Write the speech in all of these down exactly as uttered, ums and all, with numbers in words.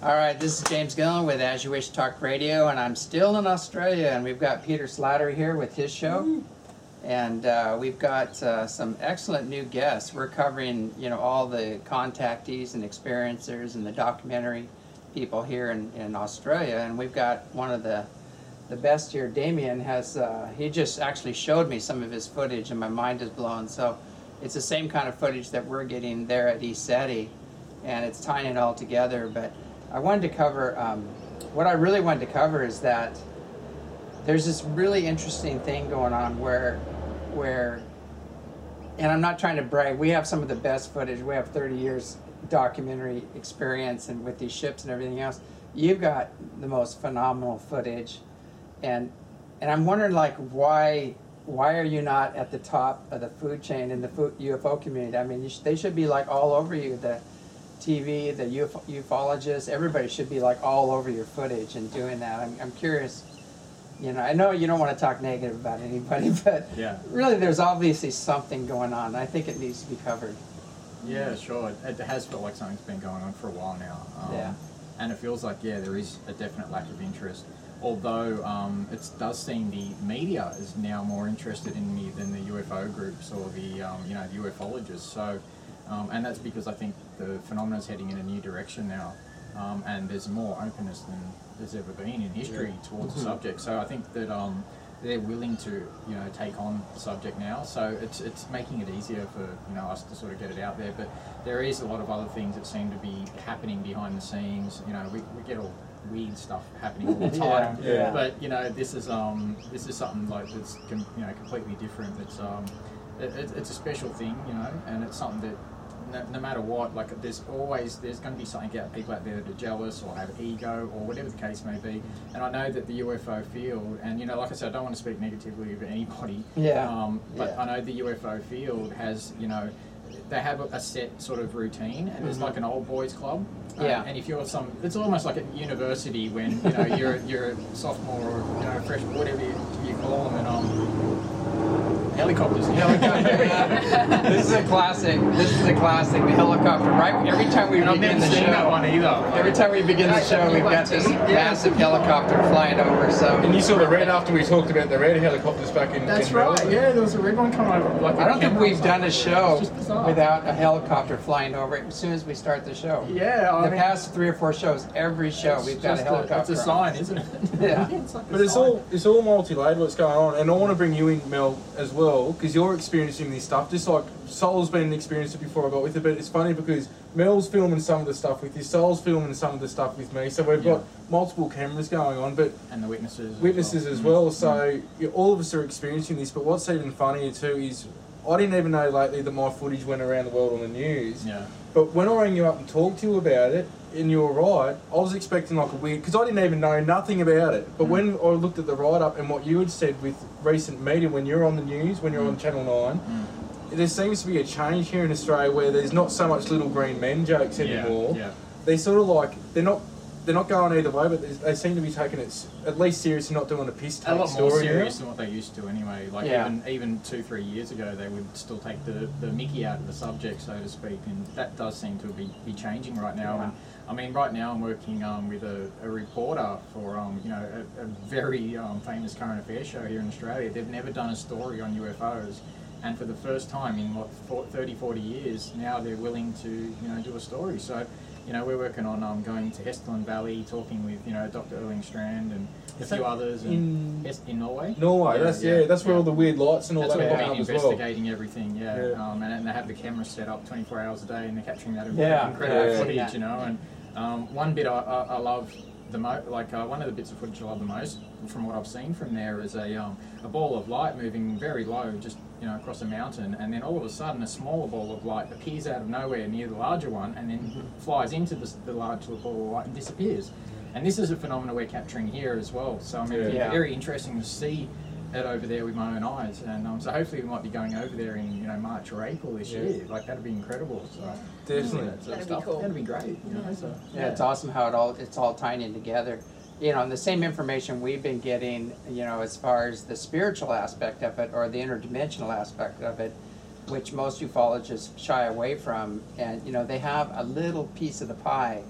All right, this is James Gillen with As You Wish Talk Radio, and I'm still in Australia, and we've got Peter Slattery here with his show, mm. and uh, we've got uh, some excellent new guests. We're covering, you know, all the contactees and experiencers and the documentary people here in, in Australia, and we've got one of the the best here. Damien has, uh, he just actually showed me some of his footage, and my mind is blown. So it's the same kind of footage that we're getting there at ECETI, and it's tying it all together, but I wanted to cover, um, what I really wanted to cover is that there's this really interesting thing going on where, where, and I'm not trying to brag, we have some of the best footage. We have thirty years documentary experience and with these ships and everything else. You've got the most phenomenal footage, and and I'm wondering, like, why why are you not at the top of the food chain in the food, U F O community? I mean, you sh they should be like all over you. The T V, the uf ufologists, everybody should be like all over your footage and doing that. I'm, I'm curious, you know, I know you don't want to talk negative about anybody, but yeah. really there's obviously something going on. I think it needs to be covered. Yeah, sure. It, it has felt like something's been going on for a while now. Um, yeah. And it feels like, yeah, there is a definite lack of interest. Although um, it does seem the media is now more interested in me than the U F O groups or the, um, you know, the ufologists. So. Um, and that's because I think the phenomenon is heading in a new direction now, um, and there's more openness than there's ever been in history yeah. towards the subject. So I think that um, they're willing to, you know, take on the subject now. So it's it's making it easier for, you know, us to sort of get it out there. But there is a lot of other things that seem to be happening behind the scenes. You know, we, we get all weird stuff happening all the time. yeah, yeah. But you know, this is um this is something like that's com you know completely different. It's um it, it, it's a special thing, you know, and it's something that. No, no matter what, like there's always there's going to be something out people out there that are jealous or have ego or whatever the case may be. And I know that the U F O field, and you know, like I said, I don't want to speak negatively of anybody. Yeah. Um, but yeah. I know the U F O field has, you know, they have a set sort of routine, and it's mm-hmm. like an old boys club. Yeah. Um, and if you're some, it's almost like a university when you know you're you're a sophomore or you know freshman, whatever you, you call them, and um. Helicopters. Helicopter. Yeah. This is a classic. This is a classic. The helicopter. Right. Every time we and begin the show, that one either. Every time we begin the show, we've got this massive helicopter flying over. So. And you saw the red after we talked about the red helicopters back in. That's in right. Melbourne. Yeah, there was a red one coming over. Like I don't think we've done a show without a helicopter flying over it as soon as we start the show. Yeah. I the mean, past three or four shows, every show we've got a helicopter. A, it's a sign, isn't it? Yeah. it's like but it's sign. all it's all multi-layered what's going on, and I want to bring you in, Mel, as well, because you're experiencing this stuff, just like Sol's been experienced it before I got with it. But it's funny because Mel's filming some of the stuff with you, Sol's filming some of the stuff with me, so we've yeah. got multiple cameras going on, but and the witnesses witnesses as well, as well. Mm-hmm. So yeah, all of us are experiencing this. But what's even funnier too is I didn't even know lately that my footage went around the world on the news. Yeah. But when I rang you up and talked to you about it, and you were right, I was expecting like a weird, because I didn't even know nothing about it. But mm. when I looked at the write-up and what you had said with recent media, when you're on the news, when you're mm. on Channel nine, mm. there seems to be a change here in Australia where there's not so much little green men jokes anymore. Yeah, yeah. They sort of like, they're not they're not going either way, but they seem to be taking it at least serious and not doing a piss take story. A lot more serious now. than what they used to anyway. Like yeah. even even two, three years ago, they would still take the, the mickey out of the subject, so to speak, and that does seem to be, be changing right now. Yeah. And I mean, right now I'm working um, with a, a reporter for um, you know a, a very um, famous current affairs show here in Australia. They've never done a story on U F Os. And for the first time in what thirty, forty years, now they're willing to, you know, do a story. So, you know, we're working on um, going to Hesteland Valley, talking with, you know, Doctor Erling Strand and a few others in, in, in Norway. Norway, yeah, that's yeah, yeah that's where yeah. all the weird lights and all that's that pop are up as well. Investigating everything, yeah. yeah. Um, and, and they have the cameras set up twenty-four hours a day, and they're capturing that yeah. incredible yeah. footage, yeah. you know. And um, one bit I, I, I love. The mo like uh, one of the bits of footage I love the most, from what I've seen from there, is a um, a ball of light moving very low, just you know across a mountain, and then all of a sudden a smaller ball of light appears out of nowhere near the larger one, and then mm-hmm. flies into the, the larger ball of light and disappears. And this is a phenomenon we're capturing here as well. So I mean, yeah. it's Yeah. very interesting to see it over there with my own eyes, and um, so hopefully we might be going over there in you know March or April this yeah. year. Like that'd be incredible. So definitely, yeah, that sort that'd of be stuff. cool. That'd be great. You know, so, yeah. yeah, it's awesome how it all it's all tying in together. You know, and the same information we've been getting, you know, as far as the spiritual aspect of it or the interdimensional aspect of it, which most ufologists shy away from, and you know they have a little piece of the pie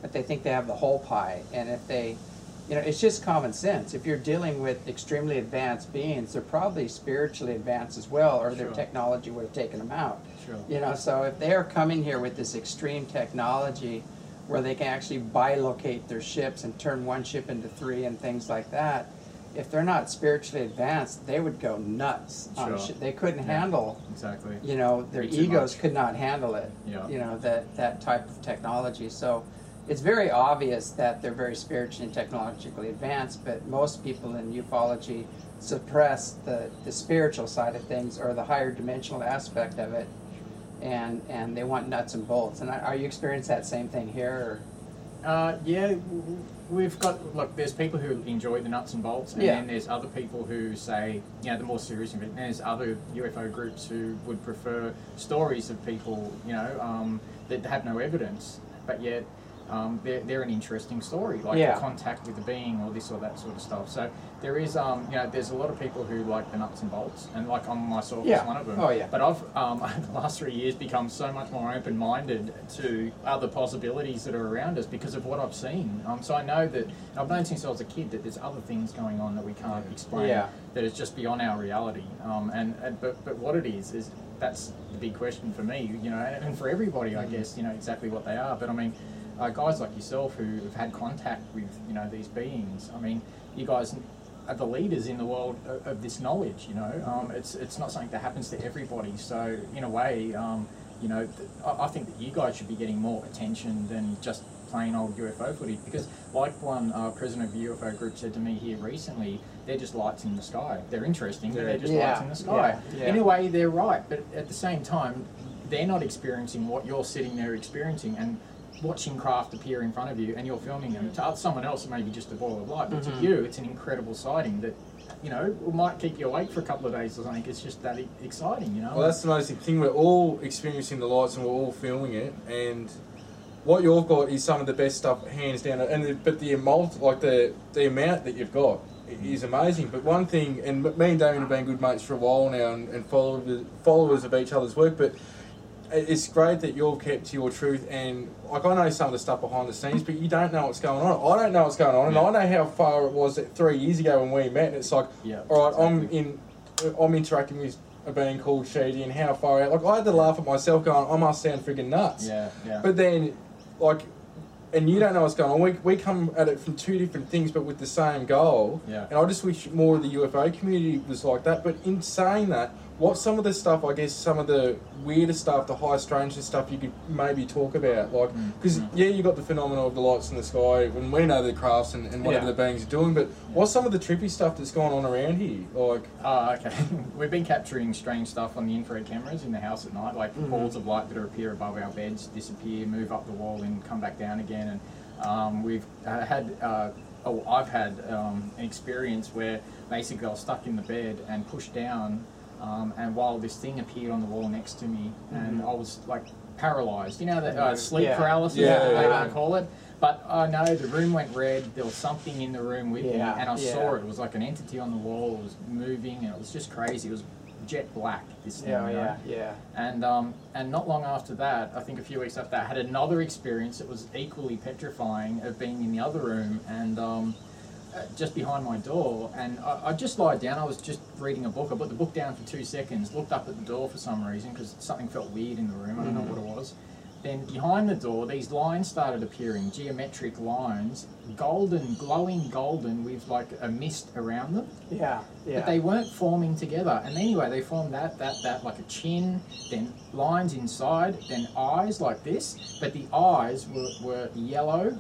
but they think they have the whole pie. And if they, you know, it's just common sense. If you're dealing with extremely advanced beings, they're probably spiritually advanced as well, or their Sure. technology would have taken them out. Sure. You know, so if they are coming here with this extreme technology where they can actually bilocate their ships and turn one ship into three and things like that, if they're not spiritually advanced, they would go nuts. On Sure. shi They couldn't Yeah. handle, Exactly. you know, their Be too egos much. could not handle it. Yeah. You know, that, that type of technology. So it's very obvious that they're very spiritually and technologically advanced, but most people in ufology suppress the, the spiritual side of things or the higher dimensional aspect of it, and, and they want nuts and bolts. And are you experiencing that same thing here? Or? Uh, yeah, w- w- we've got, look, there's people who enjoy the nuts and bolts, and Yeah. then there's other people who say, you know, the more serious of it, and there's other U F O groups who would prefer stories of people, you know, um, that have no evidence, but yet um, they're, they're an interesting story, like Yeah. the contact with the being or this or that sort of stuff. So there is, um, you know, there's a lot of people who like the nuts and bolts, and like I'm myself Yeah. is one of them. Oh, yeah. But I've, um, over the last three years, become so much more open-minded to other possibilities that are around us because of what I've seen. Um, so I know that, and I've known since I was a kid that there's other things going on that we can't explain, Yeah. that is just beyond our reality. Um, and, and but, but what it is, is that's the big question for me, you know, and, and for everybody, I guess, you know, exactly what they are. But I mean, uh, guys like yourself who have had contact with, you know, these beings, I mean, you guys are the leaders in the world of, of this knowledge, you know. Um, it's it's not something that happens to everybody. So in a way, um, you know, th- I, I think that you guys should be getting more attention than just plain old U F O footage. Because like one uh, president of the U F O group said to me here recently, they're just lights in the sky. They're interesting, but they're just Yeah. lights in the sky. Yeah. Yeah. In a way, they're right. But at the same time, they're not experiencing what you're sitting there experiencing and watching craft appear in front of you, and you're filming them. To someone else, it may be just a ball of light, but Mhm. to you, it's an incredible sighting that, you know, might keep you awake for a couple of days or something. It's just that e- exciting, you know. Well, that's the amazing thing. We're all experiencing the lights and we're all filming it, and what you've got is some of the best stuff, hands down. And the, but the amount, like the the amount that you've got, is amazing. But one thing, and me and Damien have been good mates for a while now, and, and followers followers of each other's work, but it's great that you've kept to your truth. And like, I know some of the stuff behind the scenes, but you don't know what's going on. I don't know what's going on, and Yeah. I know how far it was that three years ago when we met. And it's like, Yeah, all right, I'm exactly. in, I'm interacting with a being called Shady, and how far out. Like, I had to laugh at myself, going, I must sound friggin' nuts. Yeah, yeah. But then, like, and you don't know what's going on. We, we come at it from two different things, but with the same goal. Yeah. And I just wish more of the U F O community was like that. But in saying that, what's some of the stuff, I guess, some of the weirder stuff, the high strangeness stuff you could maybe talk about? Like, because, Mm. yeah, you got the phenomenon of the lights in the sky, and we know the crafts and, and whatever Yeah. the beings are doing, but what's some of the trippy stuff that's going on around here? Like, Oh, okay. We've been capturing strange stuff on the infrared cameras in the house at night, like Mhm. balls of light that appear above our beds, disappear, move up the wall, and come back down again. And um, we've uh, had, uh, oh, I've had um, an experience where basically I was stuck in the bed and pushed down, um, and while this thing appeared on the wall next to me, and Mhm. I was like paralyzed. You know that uh, sleep Yeah. paralysis, Yeah, that they yeah. want to call it. But I know the room went red. There was something in the room with me, Yeah, and I yeah. saw it. It was like an entity on the wall. It was moving, and it was just crazy. It was jet black. This thing, Yeah, you know? yeah, yeah. And um, and not long after that, I think a few weeks after that, I had another experience that was equally petrifying of being in the other room and um, uh, just behind my door. And I, I just lied down. I was just reading a book. I put the book down for two seconds, looked up at the door for some reason because something felt weird in the room. I don't know Mhm. what it was. Then behind the door, these lines started appearing, geometric lines, golden, glowing golden with like a mist around them. Yeah, yeah. But they weren't forming together. And anyway, they formed that, that, that, like a chin, then lines inside, then eyes like this. But the eyes were, were yellow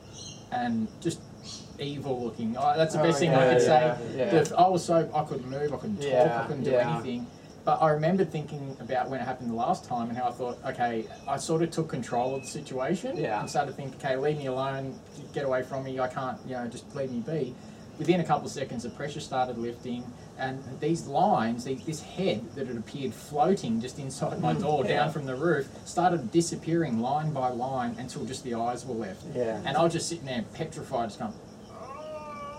and just evil looking. Oh, that's the best Oh, thing yeah, I could yeah, say. yeah. The- I was so, I couldn't move, I couldn't talk, Yeah, I couldn't do yeah. anything. But I remember thinking about when it happened the last time and how I thought, okay, I sort of took control of the situation Yeah. and started thinking, okay, leave me alone, get away from me, I can't, you know, just leave me be. Within a couple of seconds, the pressure started lifting, and these lines, these, this head that had appeared floating just inside my Mm, door, yeah. down from the roof, started disappearing line by line until just the eyes were left. Yeah. And I was just sitting there petrified, just going,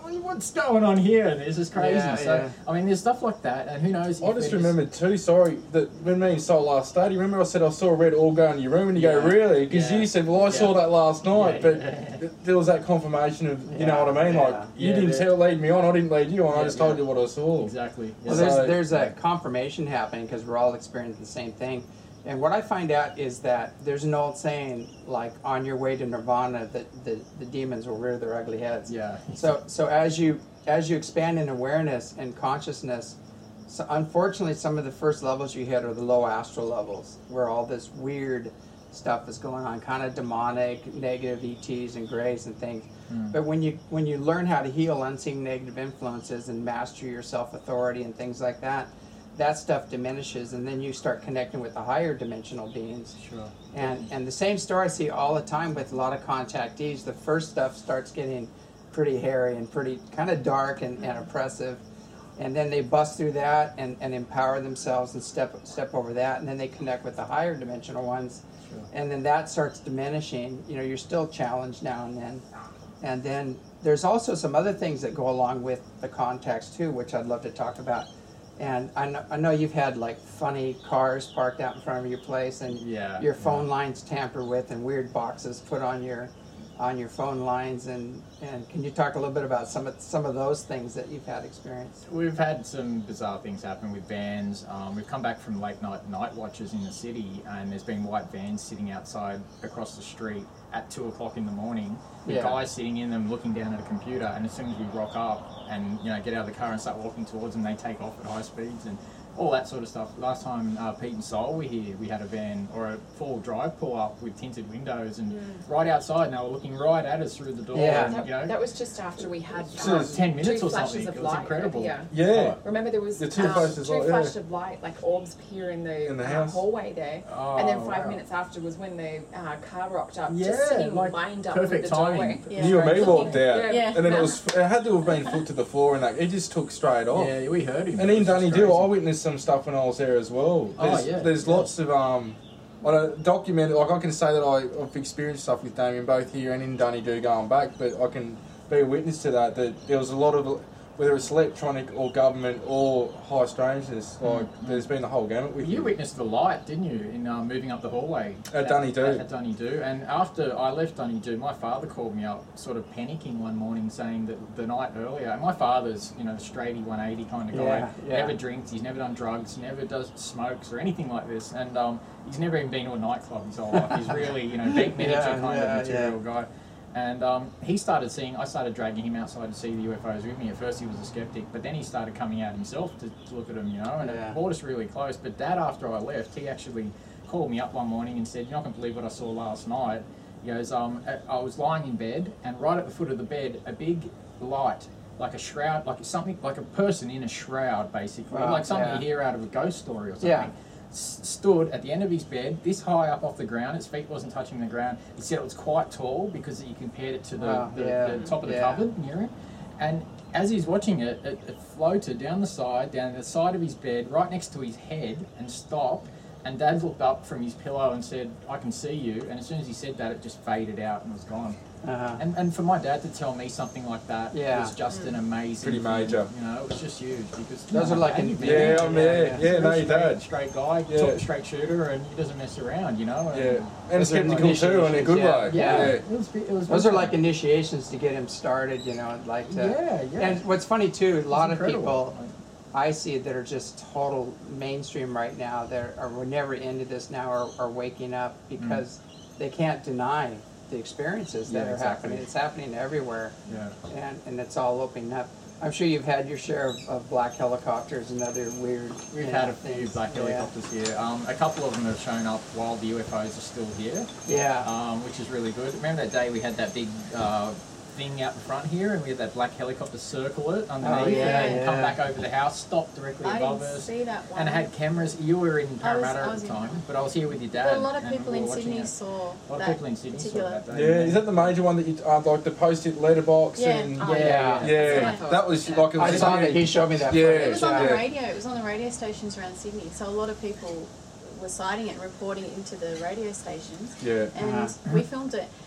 what's going on here? This is crazy. Yeah, so, yeah. I mean, there's stuff like that, and who knows? I if just it is- remembered too, sorry, that when me and Sol last stayed, you remember I said I saw a red all go in your room and you go, Yeah. really? Because Yeah. you said, well, I saw Yeah. that last night, Yeah, but yeah. th- there was that confirmation of, you know Yeah, what I mean? yeah. Like, you Yeah, didn't yeah. tell, lead me on, I didn't lead you on, I Yeah, just told yeah. you what I saw. Exactly. Yeah. Well, there's So- there's a confirmation happening because we're all experiencing the same thing. And what I find out is that there's an old saying, like, on your way to nirvana, that the, the demons will rear their ugly heads. Yeah. So so as you as you expand in awareness and consciousness, so unfortunately some of the first levels you hit are the low astral levels, where all this weird stuff is going on, kind of demonic, negative E Ts and grays and things. Mm. But when you when you learn how to heal unseen negative influences and master your self authority and things like that, that stuff diminishes, and then you start connecting with the higher dimensional beings. Sure. And and the same story I see all the time with a lot of contactees. The first stuff starts getting pretty hairy and pretty kind of dark and, and oppressive, and then they bust through that and, and empower themselves and step step over that, and then they connect with the higher dimensional ones, Sure. and then that starts diminishing. You know, you're still challenged now and then, and then there's also some other things that go along with the contacts too, which I'd love to talk about. And I know, I know you've had like funny cars parked out in front of your place, and Yeah, your phone yeah. lines tampered with, and weird boxes put on your on your phone lines. And, and can you talk a little bit about some of some of those things that you've had experience? We've had some bizarre things happen with vans. Um, we've come back from late night night watches in the city, and there's been white vans sitting outside across the street at two o'clock in the morning, with Yeah. guys sitting in them looking down at a computer. And as soon as we rock up and you know get out of the car and start walking towards them, they take off at high speeds and all that sort of stuff. Last time uh, Pete and Sol were here, we had a van or a four-wheel drive pull up with tinted windows and right outside, and they were looking right at us through the door. Yeah. And, That, you know, that was just after we had So um, it's ten minutes two or flashes something. of It was light. incredible. Yeah. Yeah. Remember there was The two um, flashes two of light, yeah. flashes of light, like orbs appear in the, In the uh, house. hallway there, Oh, and then five wow. minutes after was when the uh, car rocked up, Yeah, just sitting like lined up perfect with the timing. doorway. Yeah. You and me walked out, Yeah. Yeah. and then it was it had to have been foot to the floor, and that it just took straight off. Yeah, we heard him. And It in was just Dunedoo, crazy. I witnessed some stuff when I was there as well. Oh, There's, yeah, there's yeah. lots of um, I don't document like I can say that I, I've experienced stuff with Damien both here and in Dunedoo going back, but I can be a witness to that. That there was a lot of whether it's electronic or government or high strangeness. Like there's been the whole gamut with You you. witnessed the light, didn't you, in um, moving up the hallway? At Dunedoo. At, at Dunedoo. And after I left Dunedoo, my father called me up, sort of panicking one morning, saying that the night earlier, and my father's, you know, straighty one eighty kind of guy, Yeah, yeah. never drinks, he's never done drugs, never does smokes or anything like this, and um, he's never even been to a nightclub his whole life. He's really, you know, big miniature Yeah, kind yeah, of material yeah. guy. And um, he started seeing, I started dragging him outside to see the U F Os with me. At first he was a skeptic, but then he started coming out himself to, to look at them, you know, and Yeah. it brought us really close. But Dad, after I left, he actually called me up one morning and said, "You're not going to believe what I saw last night." He goes, um, I was lying in bed, and right at the foot of the bed, a big light, like a shroud, like something, like a person in a shroud, basically, Wow, like something yeah. you hear out of a ghost story or something. Yeah. S- stood at the end of his bed, this high up off the ground. His feet wasn't touching the ground. He said it was quite tall because he compared it to the, Wow, the, yeah, the top of the yeah. cupboard near him. And as he's watching it, it, it floated down the side, down the side of his bed, right next to his head, and stopped. And Dad looked up from his pillow and said, "I can see you." And as soon as he said that, it just faded out and was gone. Uh-huh. And, and for my dad to tell me something like that Yeah. was just an amazing Pretty thing, major. You know, it was just huge because Those you are know, like Dad, in- you've been Yeah, there. I'm there. yeah. Yeah, no, Very you straight, dad. straight guy, Yeah. top straight shooter, and he doesn't mess around, you know. And Yeah, and Those are skeptical too in a good yeah, way. yeah. It was, it was Those are like initiations to get him started, you know, like to. Yeah, yeah. And what's funny too, a lot of incredible. people I see that are just total mainstream right now, that are we're never into this now, are, are waking up because they can't deny the experiences that Yeah, are exactly. happening. It's happening everywhere, Yeah. and and it's all opening up. I'm sure you've had your share of, of black helicopters and other weird. We've you had know, a few things. black Yeah. helicopters here. Um, a couple of them have shown up while the U F Os are still here, Yeah. um, which is really good. Remember that day we had that big uh, thing out in front here, and we had that black helicopter circle it underneath, Oh, yeah, and then come yeah. back over the house, stop directly I above didn't us. see that one. And it had cameras. You were in Parramatta I at was the in time, Parramatta. but I was here with your dad. But a lot of and people we in were watching Sydney it. saw A lot of that people in Sydney saw particular. that day. Yeah, is that the major one that you uh, like the post-it letterbox Yeah. and Oh, Yeah. yeah, That's what I thought. that was Yeah. like it I was saw that he showed me that. Yeah. footage, It was on Yeah. the radio. It was on the radio stations around Sydney. So a lot of people were citing it, and reporting it into the radio stations. Yeah. And Uh-huh. we filmed it.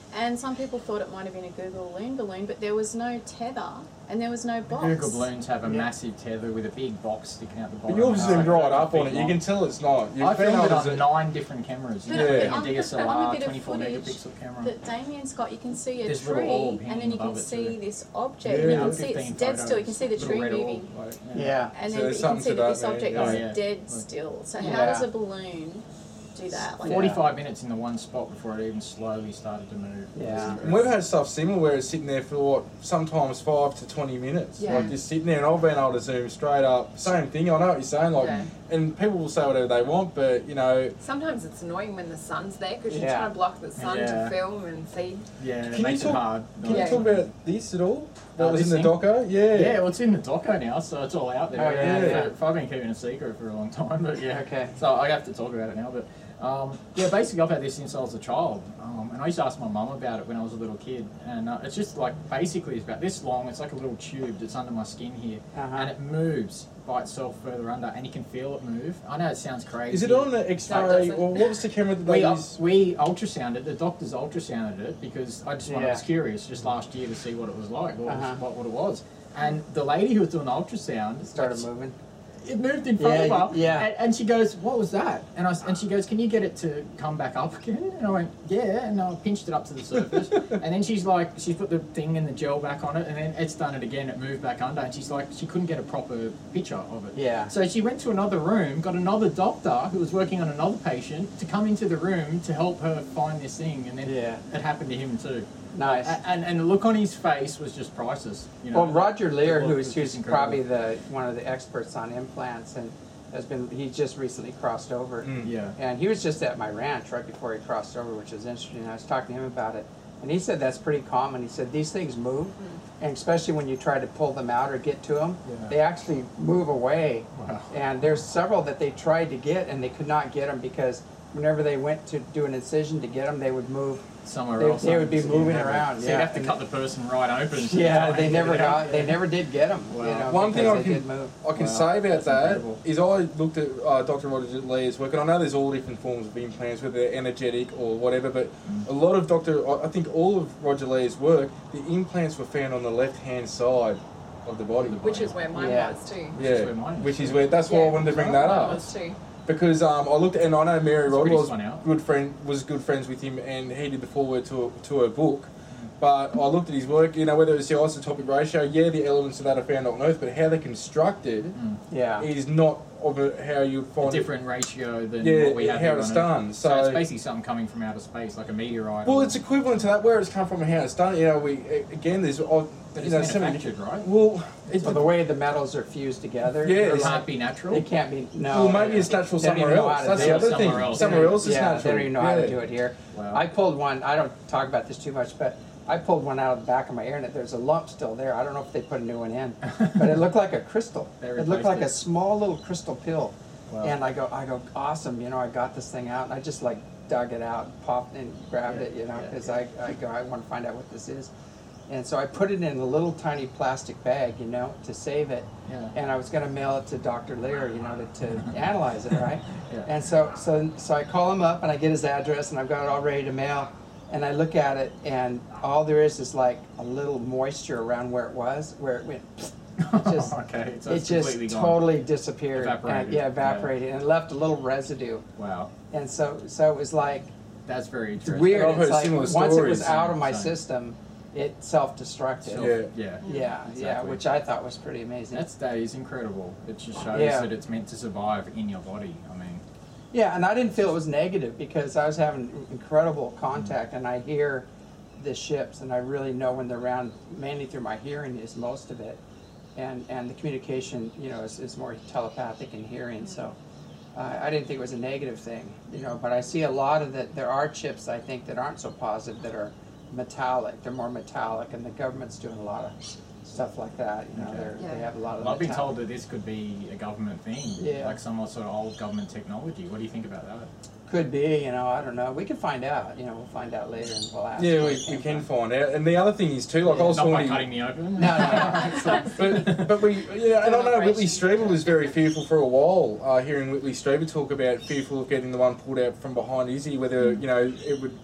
And some people thought it might have been a Google balloon balloon, but there was no tether and there was no box. Google balloons have a Yeah. massive tether with a big box sticking out the But bottom. you've It's zoomed like right up feet on it. You long. can tell it's not. You've I been filmed it able to on zo- nine different cameras. But You Yeah. know, on a the- D S L on the R, bit of twenty-four footage megapixel camera. that Damien's got, you can see a There's a little tree orb and hanging then you can above it see too. this object Yeah, and you yeah. can see it's fifteen dead still. You can see the photos, tree little red moving. orb, like, Yeah. And So then there's you can something see to that that, this man. object Oh, is yeah. dead still. So how Yeah. does a balloon do that? Like forty-five minutes in the one spot before it even slowly started to move. Yeah. And we've had stuff similar where it's sitting there for what, sometimes five to twenty minutes. Yeah. Like just sitting there, and I've been able to zoom straight up. Same thing. I know what you're saying. Like, Yeah. and people will say whatever they want, but you know, Sometimes it's annoying when the sun's there because you're Yeah. trying to block the sun Yeah. to film and see. Yeah, it Can you makes talk- it hard. can Yeah. you talk about this at all? That Oh, was in this the thing? doco. Yeah. Yeah, well, it's in the doco now, so it's all out there. Oh, yeah, yeah. I've I've been keeping a secret for a long time, but yeah. Okay. So I have to talk about it now, but um, yeah, basically I've had this since I was a child, um, and I used to ask my mum about it when I was a little kid, and uh, it's just like basically it's about this long. It's like a little tube that's under my skin here, Uh-huh. and it moves by itself further under, and you can feel it move. I know it sounds crazy. Is it on the No, X-ray, it doesn't. or what was the camera that We, they uh, use? we ultrasounded, the doctors ultrasounded it because I just Yeah. was curious just last year to see what it was like, what, Uh-huh. was, what, what it was. And the lady who was doing the ultrasound It started like, moving. it moved in front Yeah, of her. yeah. And, and she goes, "What was that?" And I s- and she goes, "Can you get it to come back up again?" And I went, "Yeah." And I pinched it up to the surface. And then she's like, she's put the thing and the gel back on it, and then it's done it again. It moved back under, and she's like, she couldn't get a proper picture of it. Yeah. So she went to another room, got another doctor who was working on another patient to come into the room to help her find this thing, and then Yeah. it happened to him too. Nice. A- And and the look on his face was just priceless. You know. Well, Roger Lear, The look who's, was who's just incredible. probably the one of the experts on implants, and has been he just recently crossed over, Mm. Yeah. and he was just at my ranch right before he crossed over, which was interesting. I was talking to him about it, and he said that's pretty common. He said these things move, and especially when you try to pull them out or get to them, Yeah. they actually move away. Wow. And there's several that they tried to get and they could not get them because whenever they went to do an incision to get them, they would move. Somewhere They- else. they would be So you'd moving never- around, So yeah. you'd have to And cut the person right open. to Yeah, try they and never get it out. got. They never did get them. Wow. You know, One thing because I they did can move. I can Wow, say about that's that incredible. is I looked at uh, Doctor Roger Lee's work, and I know there's all different forms of implants, whether they're energetic or whatever. But Mm. a lot of Doctor, I I think all of Roger Lee's work, the implants were found on the left-hand side of the body. Which is where mine Yeah. was too. Yeah, is where mine is. which is where. That's why I Yeah. wanted to bring that Mine up. was too. Because um, I looked, and I know Mary It's Rod pretty was spun out. good friend, was good friends with him, and he did the foreword to to her book. But I looked at his work, you know, whether it's the isotopic ratio, yeah, the elements of that are found on Earth, but how they're constructed Mm. Yeah. is not of a, how you'd A find it. different ratio than Yeah, what we have how here it's on done. Earth. So, it's So- basically something coming from outer space, like a meteorite. Well, or- it's equivalent to that, where it's come from and how it's done. You know, we again, there's, oh, but you it's know, so many- manufactured, right? Well, it's So the way the metals are fused together. Yeah, It they're it's like- can't be natural. They can't be. No. well, maybe it's natural They don't somewhere even know else. how to That's do the it. other Somewhere thing. else. Somewhere else is yeah, natural. they don't even know how Yeah. to do it here. Wow. I pulled one. I don't talk about this too much, but I pulled one out of the back of my ear, and there's a lump still there. I don't know if they put a new one in, but it looked like a crystal. They It looked replaced like it. a small little crystal pill. Wow. And I go, I go, awesome. You know, I got this thing out, and I just like dug it out, popped and grabbed Yeah, it. You know, yeah, because yeah. I, I go, I want to find out what this is. And so I put it in a little tiny plastic bag, you know, to save it. Yeah. And I was going to mail it to Doctor Lear, you know, to, to analyze it, right? Yeah. And so, so, so I call him up and I get his address and I've got it all ready to mail. And I look at it and all there is is like a little moisture around where it was, where it went. It just, okay, so it it's just completely gone. totally disappeared. Evaporated. And, yeah, evaporated and left a little residue. Wow, And so, so it was like that's very it's interesting. weird. I've heard It's like similar once it was stories. out of my Same. system, it self-destructed. So, Yeah. yeah. Yeah, yeah, Exactly. which I thought was pretty amazing. That's that is incredible. It just shows Yeah. that it's meant to survive in your body. I mean, Yeah, and I didn't feel it was negative because I was having incredible contact, and I hear the ships, and I really know when they're around. Mainly through my hearing is most of it, and and the communication, you know, is, is more telepathic and hearing. So uh, I didn't think it was a negative thing, you know. But I see a lot of that. There are chips I think that aren't so positive, that are metallic. They're more metallic, and the government's doing a lot of stuff like that. You know, Okay. they're, Yeah. they have a lot of. well, I've been metallic- told that this could be a government thing, Yeah. like some sort of old government technology. What do you think about that? Could be, you know, I don't know. We can find out. You know, we'll find out later, and we'll ask. Yeah, where we, it came we can from. find out. And the other thing is too, like I Yeah. was Not by talking. cutting me open. No, no, but, but we, yeah, and I know Whitley Operation. Strieber was very fearful for a while. Uh, hearing Whitley Strieber talk about fearful of getting the one pulled out from behind Izzy, whether you know it would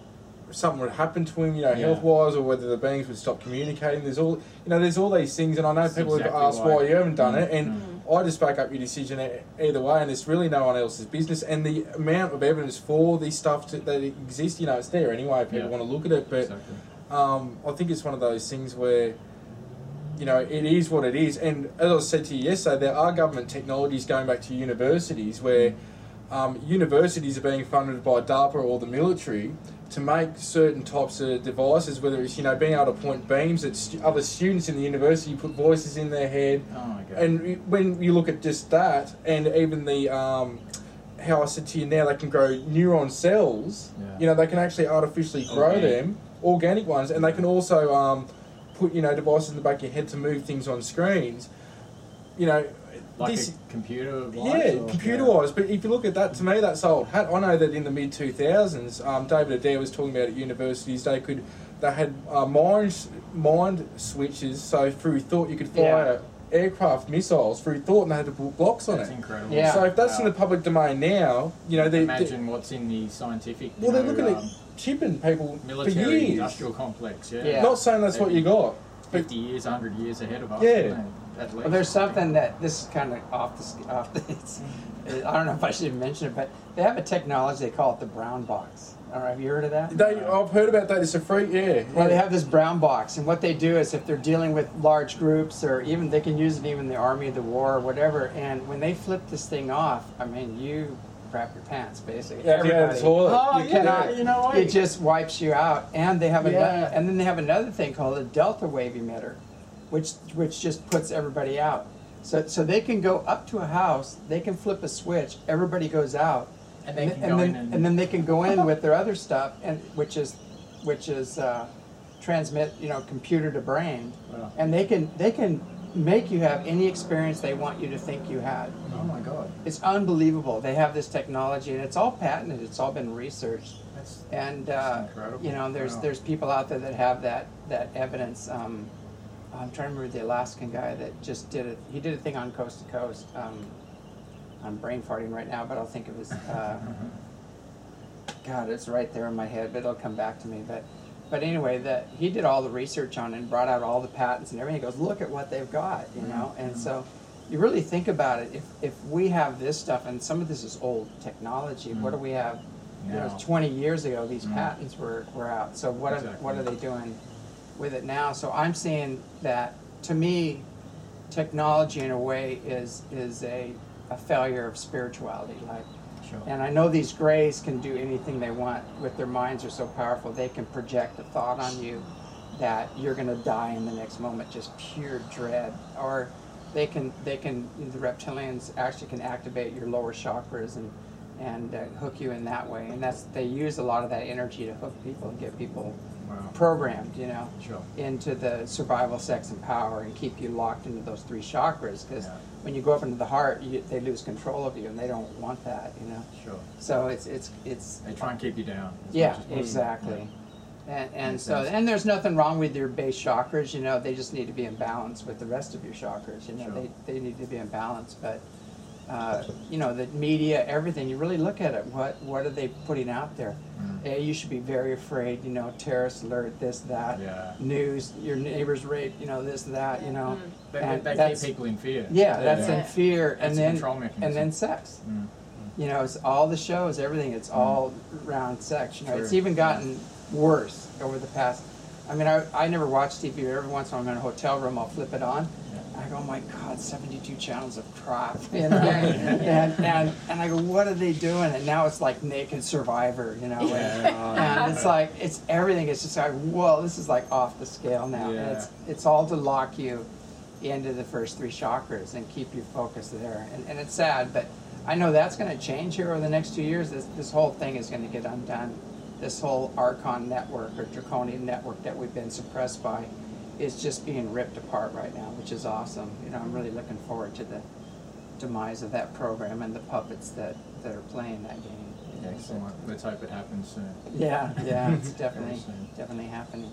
something would happen to him, you know, Yeah. health wise, or whether the beings would stop communicating. There's all, you know, there's all these things, and I know That's people exactly have asked why. why you haven't done Mm, it, and I just back up your decision e- either way, and it's really no one else's business. And the amount of evidence for this stuff to, that exists, you know, it's there anyway. If people Yeah. want to look at it, but Exactly. um, I think it's one of those things where, you know, it is what it is. And as I said to you yesterday, there are government technologies going back to universities where um, universities are being funded by DARPA or the military to make certain types of devices, whether it's, you know, being able to point beams at stu- other students in the university, put voices in their head. Oh my god. And when you look at just that, and even the, um, how I said to you now, they can grow neuron cells, Yeah. you know, they can actually artificially grow Organic. them, organic ones, and they can also um, put, you know, devices in the back of your head to move things on screens. You know, like this, a computer. yeah, computer wise. But if you look at that, to me, that's old hat. I know that in the mid two thousands, um, David Adair was talking about at universities, they could, they had uh, mind mind switches. So through thought, you could fire aircraft missiles through thought, and they had to put blocks on That's it. incredible. Yeah. So if that's in Wow. the public domain now, you know, they, Imagine what's in the scientific. well, you they're know, looking um, at chipping people for military years. industrial complex. Yeah. Yeah. Not saying that's what you got, but Fifty years, hundred years ahead of us. Yeah. you know, at least. Well, there's something that this is kind of off the sk- off the. It's, I don't know if I should even mention it, but they have a technology they call it the brown box. All right, have you heard of that? they, I've heard about that. It's a free, yeah. Well, they yeah. have this brown box, and what they do is if they're dealing with large groups, or even they can use it even in the army, the war, or whatever. And when they flip this thing off, I mean, you crap your pants basically. Yeah, yeah, the toilet. Oh, You yeah, cannot. you know what? It just wipes you out. And they have Yeah. another, and then they have another thing called a delta wave emitter, which which just puts everybody out. So so they can go up to a house, they can flip a switch, everybody goes out, And they and, can and go then in and- and then they can go in with their other stuff, and which is which is uh, transmit, you know, computer to brain, Wow. and they can they can make you have any experience they want you to think you had. Oh my god. It's unbelievable. They have this technology, and it's all patented. It's all been researched, That's and uh, That's incredible. you know, there's Wow. there's people out there that have that that evidence. Um, I'm trying to remember the Alaskan guy that just did it. He did a thing on Coast to Coast. Um, I'm brain farting right now, but I'll think of his. Uh, God, it's right there in my head, but it'll come back to me. But, but anyway, that he did all the research on it and brought out all the patents and everything. He goes, look at what they've got, you know. And so, you really think about it. If if we have this stuff, and some of this is old technology, what do we have? You know, Now. twenty years ago, these Mm. patents were, were out. So what are, what are they doing with it now? So I'm saying that, to me, technology in a way is is a, a failure of spirituality. Like, Sure. and I know these grays can do anything they want with their minds are so powerful. They can project a thought on you that you're going to die in the next moment, just pure dread. Or they can they can the reptilians actually can activate your lower chakras and and uh, hook you in that way. And that's they use a lot of that energy to hook people and get people Wow. programmed, you know, Sure. into the survival, sex, and power, and keep you locked into those three chakras. Because Yeah. when you go up into the heart, you, they lose control of you, and they don't want that, you know. Sure. So it's it's it's They try and keep you down. as yeah, much as possible. exactly. And and Makes so sense. and there's nothing wrong with your base chakras, you know. They just need to be in balance with the rest of your chakras, you know. Sure. They they need to be in balance, but. Uh, you know, the media, everything, you really look at it, what what are they putting out there? Mm. Yeah, you should be very afraid, you know, terrorist alert, this, that, Yeah. news, your neighbor's raped, you know, this, that, you know. They, And they that's- keep people in fear. Yeah, that's Yeah. in fear, That's and a then control mechanism. and then sex. Mm. You know, it's all the shows, everything. It's all around sex. You know, it's True. even gotten worse over the past. I mean, I, I never watch T V. But every once in a while, I'm in a hotel room. I'll flip it on. Yeah. I go, oh my God, seventy-two channels of crap. You know, and, and and I go, what are they doing? And now it's like Naked Survivor. You know, and, Yeah. and it's like it's everything. It's just like, whoa, this is like off the scale now. And Yeah. it's it's all to lock you into the first three chakras and keep you focused there. And and it's sad, but I know that's going to change here over the next two years. This this whole thing is going to get undone. This whole Archon network or Draconian network that we've been suppressed by is just being ripped apart right now, which is awesome. You know, I'm really looking forward to the demise of that program and the puppets that, that are playing that game. You know, Excellent. Let's hope it happens soon. yeah, yeah, it's definitely, soon. definitely happening.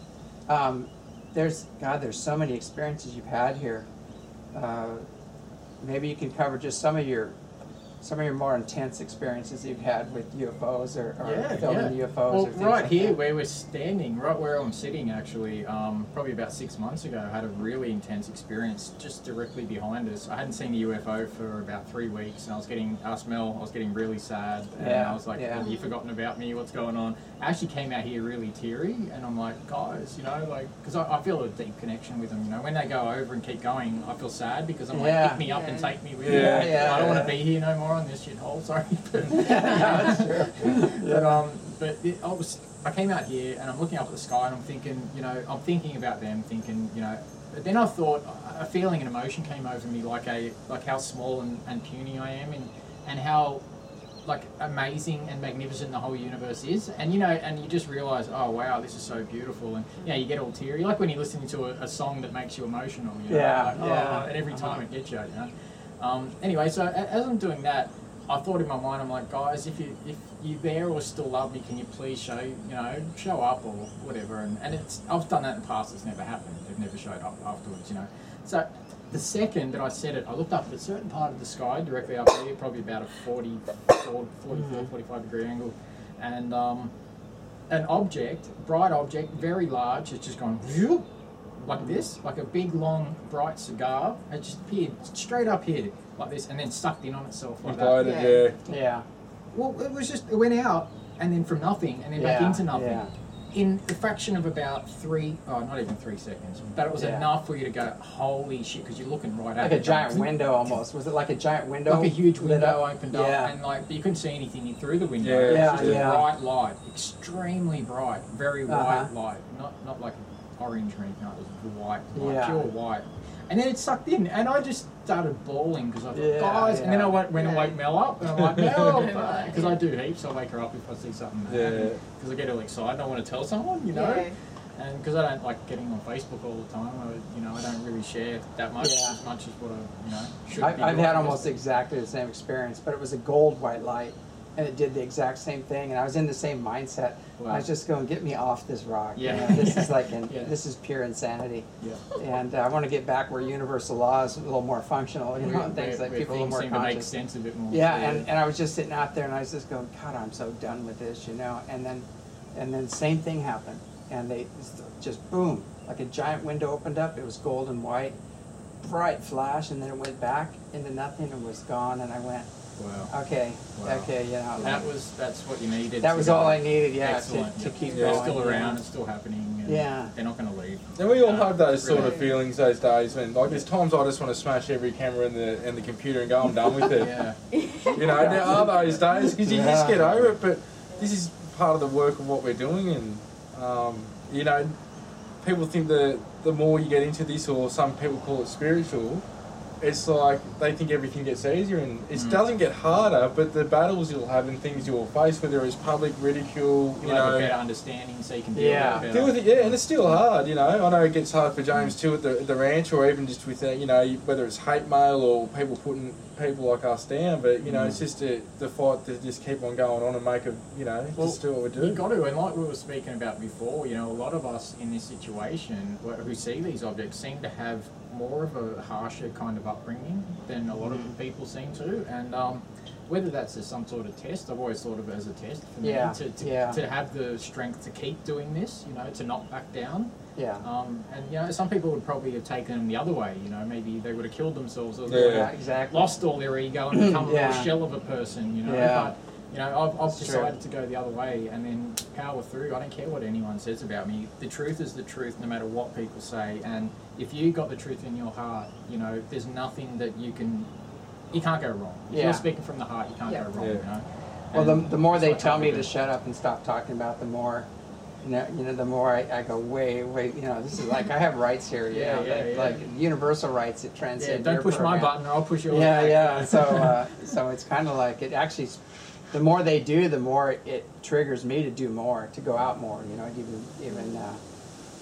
Um, there's, God, there's so many experiences you've had here. Uh, maybe you can cover just some of your some of your more intense experiences you've had with U F Os or, or Yeah, filming yeah. U F Os Well, or things right like here that. where we're standing, right where I'm sitting actually, um, probably about six months ago, I had a really intense experience just directly behind us. I hadn't seen a U F O for about three weeks and I was getting, us Mel, I was getting really sad and Yeah, I was like, yeah. have you forgotten about me? What's going on? I actually came out here really teary and I'm like, guys, you know, like, because I, I feel a deep connection with them, you know, when they go over and keep going, I feel sad because I'm like, Yeah. pick me up and Yeah. take me with Yeah, you. yeah, I don't yeah. want to be here no more on this shithole, sorry. No, that's true. But um, but it, I was I came out here and I'm looking up at the sky and I'm thinking, you know, I'm thinking about them, thinking, you know. But then I thought a feeling and emotion came over me, like a like how small and, and puny I am, and and how like amazing and magnificent the whole universe is. And you know, and you just realise, oh wow, this is so beautiful, and you know, you get all teary, like when you're listening to a, a song that makes you emotional. You know, Yeah, like, oh, yeah. and every time it gets you, you know. Um, anyway, so a- as I'm doing that, I thought in my mind, I'm like, guys, if you if you're there or still love me, can you please show you know show up or whatever? And and it's I've done that in the past. It's never happened. They've never showed up afterwards. You know. So the second that I said it, I looked up at a certain part of the sky directly up here, probably about a forty-four, forty-four, forty-five degree angle, and um, an object, bright object, very large, it's just gone whoop, like this, like a big long bright cigar. It just appeared straight up here like this, and then sucked in on itself like that. Invited, Yeah. yeah. Yeah. Well, it was just it went out and then from nothing and then back Yeah, into nothing. yeah. In a fraction of about three, oh, not even three seconds, but it was Yeah. enough for you to go, holy shit, because you're looking right at Like it. a giant window almost. Was it like a giant window? Like a huge lit window up? opened up, Yeah. and like but you couldn't see anything through the window. Yeah, It was yeah, just a yeah. bright light, extremely bright, very white Uh-huh. light, not not like orange or anything. It was white, light, Yeah. pure white. And then it sucked in, and I just started bawling because I thought, Yeah, guys. And then I yeah. went, went and Yeah. wake Mel up, and I'm like, Mel, because I do heaps. I wake her up if I see something. Yeah. Because I get all excited. I want to tell someone, you know. Yeah. And because I don't like getting on Facebook all the time, I, you know, I don't really share that much Yeah. as much as what I, you know, should I've, be I've doing, had I guess. almost exactly the same experience, but it was a gold white light, and it did the exact same thing, and I was in the same mindset. Wow. I was just going, get me off this rock. you Yeah. know, this is like, an, Yeah. this is pure insanity. Yeah. And uh, I want to get back where universal law is a little more functional, you know, and things Where- that where people are a little things more seem to make conscious. sense a bit more. Yeah, and, and I was just sitting out there, and I was just going, God, I'm so done with this, you know. And then, and then the same thing happened, and they just boom, like a giant window opened up. It was gold and white, bright flash, and then it went back into nothing and was gone. And I went, Wow. okay, Wow. okay, you know. That was that's what you needed. that to was go. all I needed, yeah, to, Excellent. to Yeah. keep Yeah. going. It's still you around. know. It's still happening. And Yeah. They're not going to leave. And we all Uh, have those sort of really- feelings those days when, like, there's times I just want to smash every camera in the in the computer and go, I'm done with it. Yeah. You know, there are those days because you just Yeah. get over it. But this is part of the work of what we're doing, and um, you know, people think that the more you get into this, or some people call it spiritual, it's like they think everything gets easier, and it Mm. doesn't get harder. But the battles you'll have and things you'll face, whether it's public ridicule, you You have a know. better understanding, so you can deal Yeah. with it Deal better. with it, yeah, and it's still hard, you know. I know it gets hard for James too at the, at the ranch, or even just with, uh, you know, whether it's hate mail or people putting people like us down. But you know, Mm. it's just a, the fight to just keep on going on and make it, you know, Well, just do what we do. You got to, and like we were speaking about before, you know, a lot of us in this situation wh- who see these objects seem to have more of a harsher kind of upbringing than a lot of Mm. people seem to, and um, whether that's as some sort of test, I've always thought of it as a test for me Yeah, to, to, yeah. to have the strength to keep doing this, you know, to not back down. Yeah. Um, and you know, some people would probably have taken them the other way. You know, maybe they would have killed themselves or they Yeah. would Yeah, have exactly. lost all their ego and become a Yeah. little shell of a person. You know, Yeah. but you know, I've, I've It's true. decided to go the other way and then power through. I don't care what anyone says about me. The truth is the truth, no matter what people say. And if you got the truth in your heart, you know, there's nothing that you can, you can't go wrong. If Yeah. you're speaking from the heart, you can't Yeah. go wrong. Yeah. You know. Well, the, And the more that's they what I tell try me do. to shut up and stop talking about, the more, you know, you know, the more I, I go, wait, wait, you know, this is like I have rights here, you Yeah, know, yeah, like, yeah. like universal rights that Yeah, transcend. don't your push my program. button or I'll push yours. Yeah, back. yeah. So, uh, so it's kind of like it actually. The more they do, the more it triggers me to do more, to go out more. You know, even even. Uh,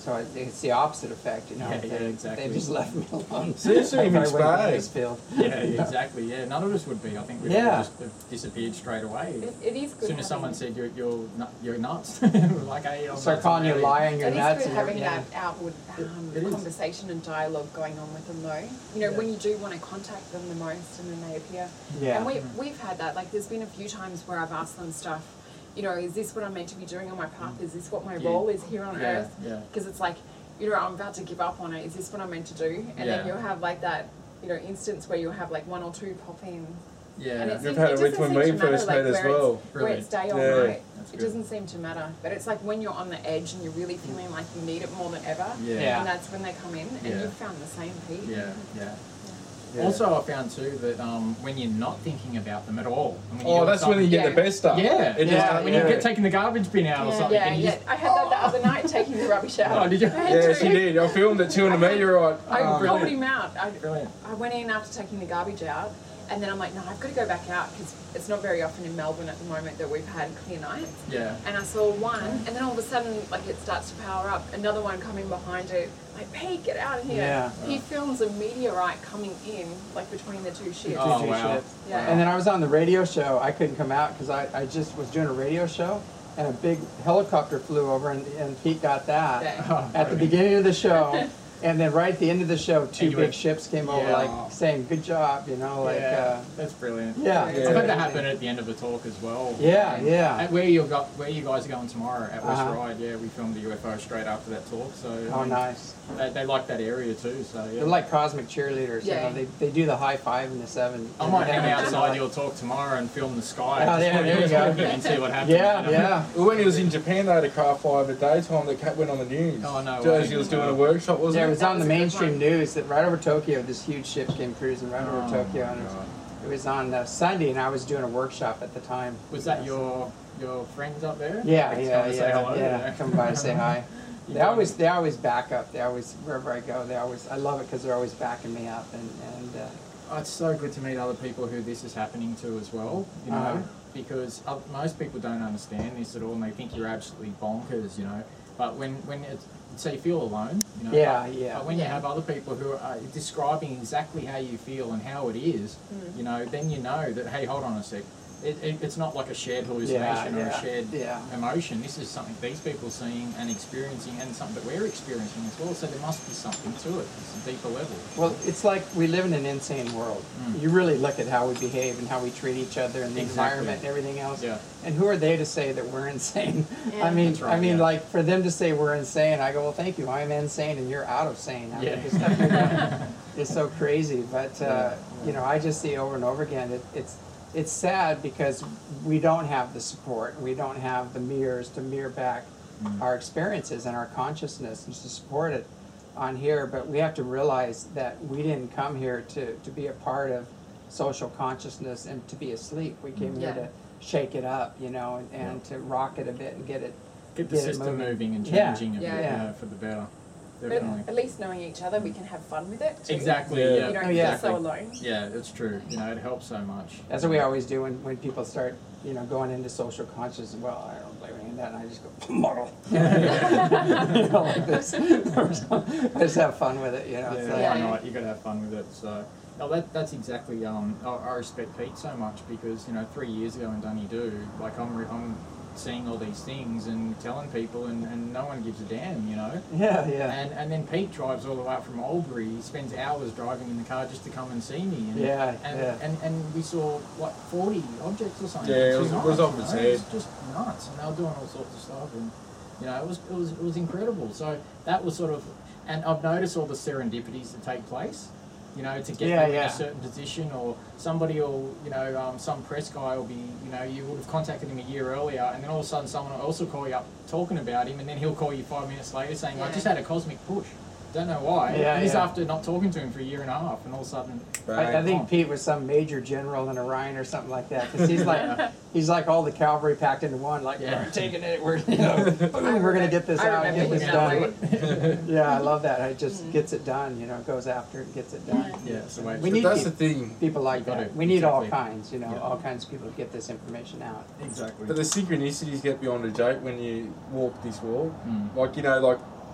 So it, it's the opposite effect, you know. Yeah, yeah, they, exactly. They just left me alone. Seems to be If I mixed went to bag. Mansfield. Yeah, exactly. Yeah, none of us would be. I think we'd Yeah. all just have disappeared straight away. It, it is As good. soon as someone having- said you're you're, nut, you're nuts, we're like, hey, I'm Start nuts, calling I'm you out of lying, you're It is nuts. good and having you're- that outward um, It is. conversation and dialogue going on with them, though. You know, Yeah. when you do want to contact them the most, and then they appear. Yeah. And we we've had that. Like, there's been a few times where I've asked them stuff. You know, is this what I'm meant to be doing on my path? Is this what my Yeah. role is here on Yeah, earth? yeah. Because it's like, you know, I'm about to give up on it. Is this what I'm meant to do? And Yeah. then you'll have like that, you know, instance where you'll have like one or two pop in. Yeah, And it's, We've it, had it it with doesn't when seem we to matter, first like, met as where well. It's, where it's day or Yeah. night. That's It good. doesn't seem to matter. But it's like when you're on the edge and you're really feeling like you need it more than ever. Yeah. Yeah. And that's when they come in, and Yeah. you've found the same Pete. yeah, yeah. Yeah. Also, I found too that um, when you're not thinking about them at all, and when Oh, you're that's when you doing get Yeah. the best stuff. Yeah, It Yeah, just, when yeah. you get taking the garbage bin out or Yeah. something. Yeah, and you yeah. just, I had that the other night taking the rubbish out. Oh, did you? I had Yeah, to. she did. I filmed it too in the media, right? I Um, pulled him out. I, Brilliant. I went in after taking the garbage out, and then I'm like, no, I've got to go back out because it's not very often in Melbourne at the moment that we've had clear nights. Yeah. And I saw one, and then all of a sudden, like it starts to power up. Another one coming behind it, like, Pete, get out of here! Yeah. He films a meteorite coming in, like between the two ships. Oh, Two wow. ships. Yeah. And then I was on the radio show. I couldn't come out because I, I just was doing a radio show, and a big helicopter flew over, and, and Pete got that Yeah. Oh, at the brilliant. beginning of the show. And then right at the end of the show, two And you big went- ships came over, Yeah. like saying "Good job," you know, like yeah, uh, that's brilliant. yeah, Yeah. I've had that happen at the end of the talk as well. Yeah, Um, yeah. At where you got, where you guys are going tomorrow at West Uh-huh. Ryde? Yeah, we filmed the U F O straight after that talk. So I Oh, mean, nice. They, they like that area too. So yeah. They're like cosmic cheerleaders. Yeah. You know, they, they do the high five and the seven. I might hang Yeah. outside your talk tomorrow and film the sky. Oh, yeah, there you go. And see what happens. Yeah, you know? yeah. Well, when he was in Japan, they had a car fire at daytime that ca- went on the news. Oh, no Just as way. he was doing No. a workshop, wasn't Yeah, it it? was That on the was a good mainstream one. news that right over Tokyo, this huge ship came cruising right over Oh, Tokyo, my and it was, God. it was on uh, Sunday, and I was doing a workshop at the time. Was that your your friends up there? Yeah, Like, yeah, come to say yeah, hello, yeah. Come by to say hi. You They doing- always, they always back up. They always, wherever I go, they always. I love it because they're always backing me up, and and uh, Oh, it's so good to meet other people who this is happening to as well, you know, Uh-huh. because uh, most people don't understand this at all, and they think you're absolutely bonkers, you know. But when when it's, so you feel alone, you know. Yeah, but, yeah. But when you Yeah. have other people who are describing exactly how you feel and how it is, Mm. you know, then you know that, hey, hold on a sec. It, it, it's not like a shared hallucination or yeah, a shared yeah. emotion. This is something these people are seeing and experiencing, and something that we're experiencing as well. So there must be something to it. It's a deeper level. well, it's like we live in an insane world. Mm. You really look at how we behave and how we treat each other and the Exactly. environment and everything else. Yeah. And who are they to say that we're insane? Yeah. I mean, That's right, I mean, yeah. like for them to say we're insane, I go, well, thank you. I'm insane, and you're out of sane. I Yeah. mean, the stuff you're doing is so crazy. But uh, Yeah. you know, I just see over and over again. It, it's it's sad because we don't have the support. We don't have the mirrors to mirror back Mm. our experiences and our consciousness and to support it on here. But we have to realize that we didn't come here to, to be a part of social consciousness and to be asleep. We came here Yeah. to shake it up, you know, and, and to rock it a bit and get it. Get the Get it system moving. moving and Yeah. changing a Yeah. bit, Yeah. you know, for the better. But Definitely. at least knowing each other, we can have fun with it. Too. Exactly. Yeah. Yeah. You don't Oh, yeah. feel so alone. Yeah, it's true. You know, it helps so much. That's what we always do when, when people start, you know, going into social consciousness. Well, I don't believe in that, and I just go model, you know, like this. I just have fun with it, you know. It's Yeah, like, why Yeah. not? You got to have fun with it. So, no, that that's exactly. Um, I, I respect Pete so much because you know, three years ago in Dunny Do, like I'm, re- I'm seeing all these things and telling people, and, and no one gives a damn, you know. yeah, yeah, And and then Pete drives all the way up from Albury. He spends hours driving in the car just to come and see me. And, Yeah, and, yeah. And, and we saw what forty objects or something. Yeah, it Two was- it nights, was off you its know? head. It was just nuts, and they were doing all sorts of stuff, and you know, it was it was it was incredible. So that was sort of, and I've noticed all the serendipities that take place. You know, to get Yeah, you in yeah. a certain position, or somebody will, you know, um, some press guy will be, you know, you would have contacted him a year earlier, and then all of a sudden someone will also call you up talking about him, and then he'll call you five minutes later saying, I Yeah. just had a cosmic push. Don't know why. Yeah, and he's yeah. after not talking to him for a year and a half, and all of a sudden, I, I think Pete was some major general in Orion or something like that. Because he's like, he's like all the cavalry packed into one. Like Yeah. we're taking it. We're you know, boom, we're gonna get this I out and get remember this him that done. Yeah, I love that. It just gets it done. You know, goes after it, gets it done. yeah, it's the way. We But need that's people, the thing. people like You gotta- that. We need all exactly. kinds. You know, Yeah. all kinds of people to get this information out. Exactly. But the synchronicities get beyond a joke when you walk this walk. Mm. Like, you know, like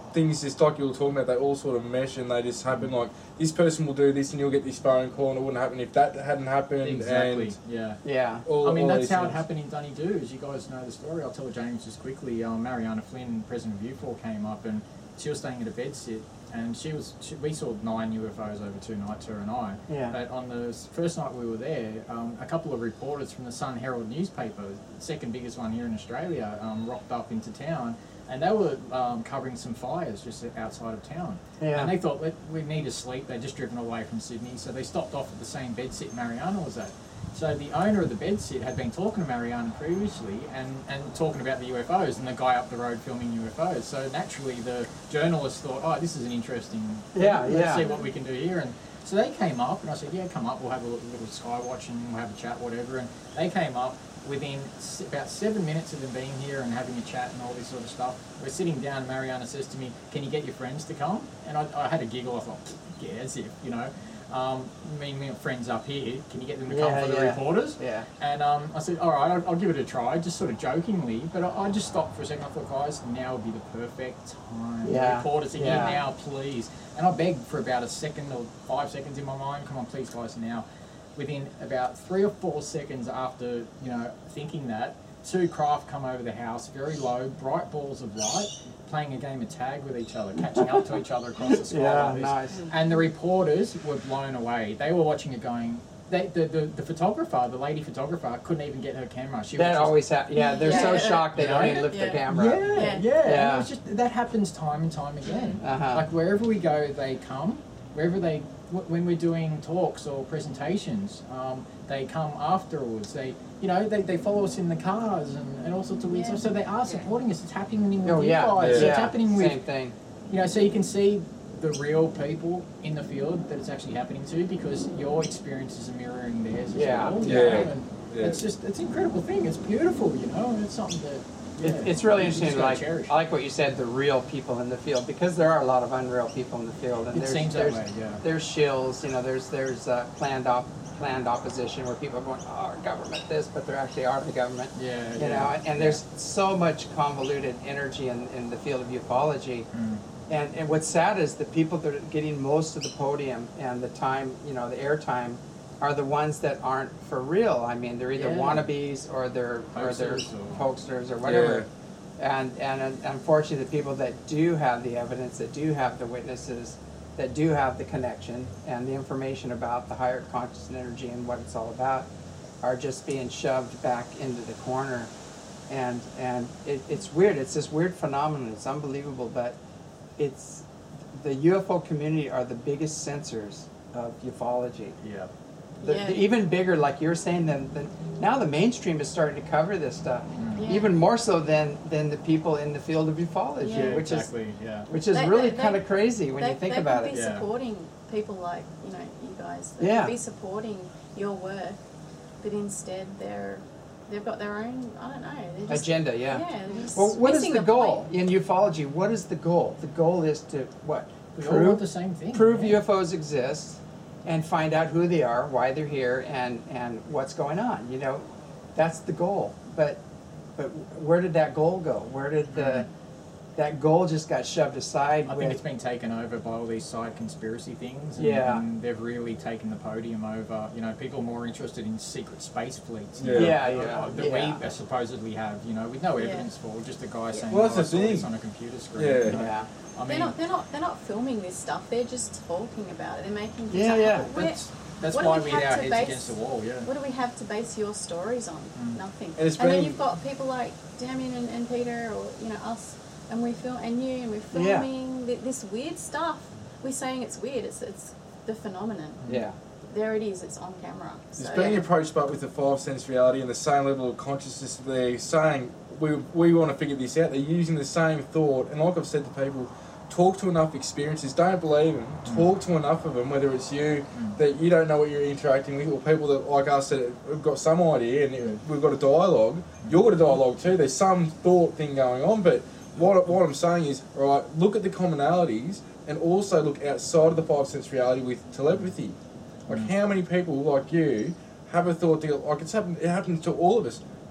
things just like you were talking about, they all sort of mesh and they just happen. Like this person will do this, and you'll get this phone call, and it wouldn't happen if that hadn't happened. Exactly. And Yeah. Yeah. all, I mean, all that's these how it things. happened in Dunedoo. As you guys know the story, I'll tell James just quickly. Um, Mariana Flynn, president of U four, came up and she was staying at a bed sit, and she was. She, we saw nine U F Os over two nights, her and I. Yeah. But on the s- first night we were there, um, a couple of reporters from the Sun Herald newspaper, second biggest one here in Australia, um, rocked up into town. And they were um, covering some fires just outside of town. Yeah. And they thought, Let, we need to sleep. They'd just driven away from Sydney. So they stopped off at the same bedsit Mariana was at. So the owner of the bedsit had been talking to Mariana previously and, and talking about the U F Os and the guy up the road filming U F Os. So naturally the journalists thought, oh, this is an interesting thing. Yeah, Let's yeah. see what we can do here. And so they came up and I said, yeah, come up. We'll have a little, little sky watch and we'll have a chat, whatever. And they came up. Within s- about seven minutes of them being here and having a chat and all this sort of stuff, we're sitting down and Mariana says to me, can you get your friends to come? And I, I had a giggle. I thought, yeah, as if, you know. Um, me and my friends up here, can you get them to come Yeah, for the yeah. reporters? Yeah. And um, I said, all right, I'll, I'll give it a try, just sort of jokingly. But I, I just stopped for a second. I thought, guys, now would be the perfect time. Yeah, The reporters are yeah. here now, please. And I begged for about a second or five seconds in my mind, come on, please, guys, now. Within about three or four seconds after, you know, thinking that, two craft come over the house, very low, bright balls of light, playing a game of tag with each other, catching up to each other across the sky Yeah, like this. nice. And the reporters were blown away. They were watching it going, they, the, the, the photographer, the lady photographer, couldn't even get her camera. She That was just, always happens. Yeah, they're so Yeah. shocked they don't Yeah. even lift their Yeah. camera yeah, up. yeah, Yeah. yeah. Yeah. And it's just, that happens time and time again. Uh-huh. Like wherever we go, they come. Wherever they, wh- when we're doing talks or presentations, um, they come afterwards. They, you know, they, they follow us in the cars and, and all sorts of weird Yeah. stuff. So they are supporting us. It's happening with Oh you yeah, guys. yeah. It's happening with, Same thing. you know, so you can see the real people in the field that it's actually happening to because your experiences are mirroring theirs as Yeah. well. you Yeah. know, and Yeah. It's just, it's an incredible thing. It's beautiful, you know, and it's something that, yeah, It, it's really you just interesting. gotta Like cherish. I like what you said, the real people in the field, because there are a lot of unreal people in the field, and It there's seems that there's, way, yeah. there's shills. You know, there's there's uh, planned op planned opposition where people are going, oh, our government this, but they actually are the government. Yeah, You yeah. know, and, and there's so much convoluted energy in, in the field of ufology. Mm. And and what's sad is the people that are getting most of the podium and the time, you know, the airtime, are the ones that aren't for real. I mean, they're either Yeah. wannabes or they're or they're Hoaxers or- hoaxers or whatever. And and uh, unfortunately, the people that do have the evidence, that do have the witnesses, that do have the connection and the information about the higher conscious energy and what it's all about, are just being shoved back into the corner. And and it, it's weird. It's this weird phenomenon. It's unbelievable, but it's the U F O community are the biggest censors of ufology. Yeah. The, Yeah. the even bigger, like you're saying, than, than now the mainstream is starting to cover this stuff, Yeah. even more so than than the people in the field of ufology, Yeah. which exactly, yeah. is which is They- really they- kind of crazy when they, you think they about could it. be Yeah. supporting people like, you know, you guys. They Yeah. could be supporting your work, but instead they're they've got their own, I don't know, they're just, Agenda, yeah. Yeah, they're just Well, what is missing the goal point. in ufology? What is the goal? The goal is to what? We all want Prove the same thing. prove yeah. U F Os exist, and find out who they are, why they're here, and and what's going on. You know, that's the goal. But but where did that goal go? Where did the Mhm. that goal just got shoved aside? I with, think it's been taken over by all these side conspiracy things. And, Yeah. and they've really taken the podium over. You know, people are more interested in secret space fleets. Yeah. you know, Yeah, uh, yeah, That yeah. we supposed have, you know, with no Yeah. evidence for, just a guy saying, Well, that's oh, I the saw this thing. on a computer screen. Yeah. you know. yeah. I They're mean, not they're not they're not filming this stuff. They're just talking about it. They're making things Yeah, up. yeah. Where- that's, that's what do why we we have hit our to heads base- against the wall, yeah. What do we have to base your stories on? Mm. Nothing. And it's then been- you've got people like Damien and, and Peter, or you know us, and we film and you, and we're Yeah. filming thi- this weird stuff. We're saying it's weird. It's it's the phenomenon. Yeah. There it is. It's on camera. It's So, being yeah. approached but with the five sense reality and the same level of consciousness. They're saying we we want to figure this out. They're using the same thought, and like I've said to people, talk to enough experiences. Don't believe them. Talk to enough of them, whether it's you Mm. that you don't know what you're interacting with, or people that like us that have got some idea and we've got a dialogue. You've got a dialogue too. There's some thought thing going on, but what what I'm saying is, right, look at the commonalities and also look outside of the five sense reality with telepathy. Like Mm. how many people like you have a thought that like it's happened it happens to all of us.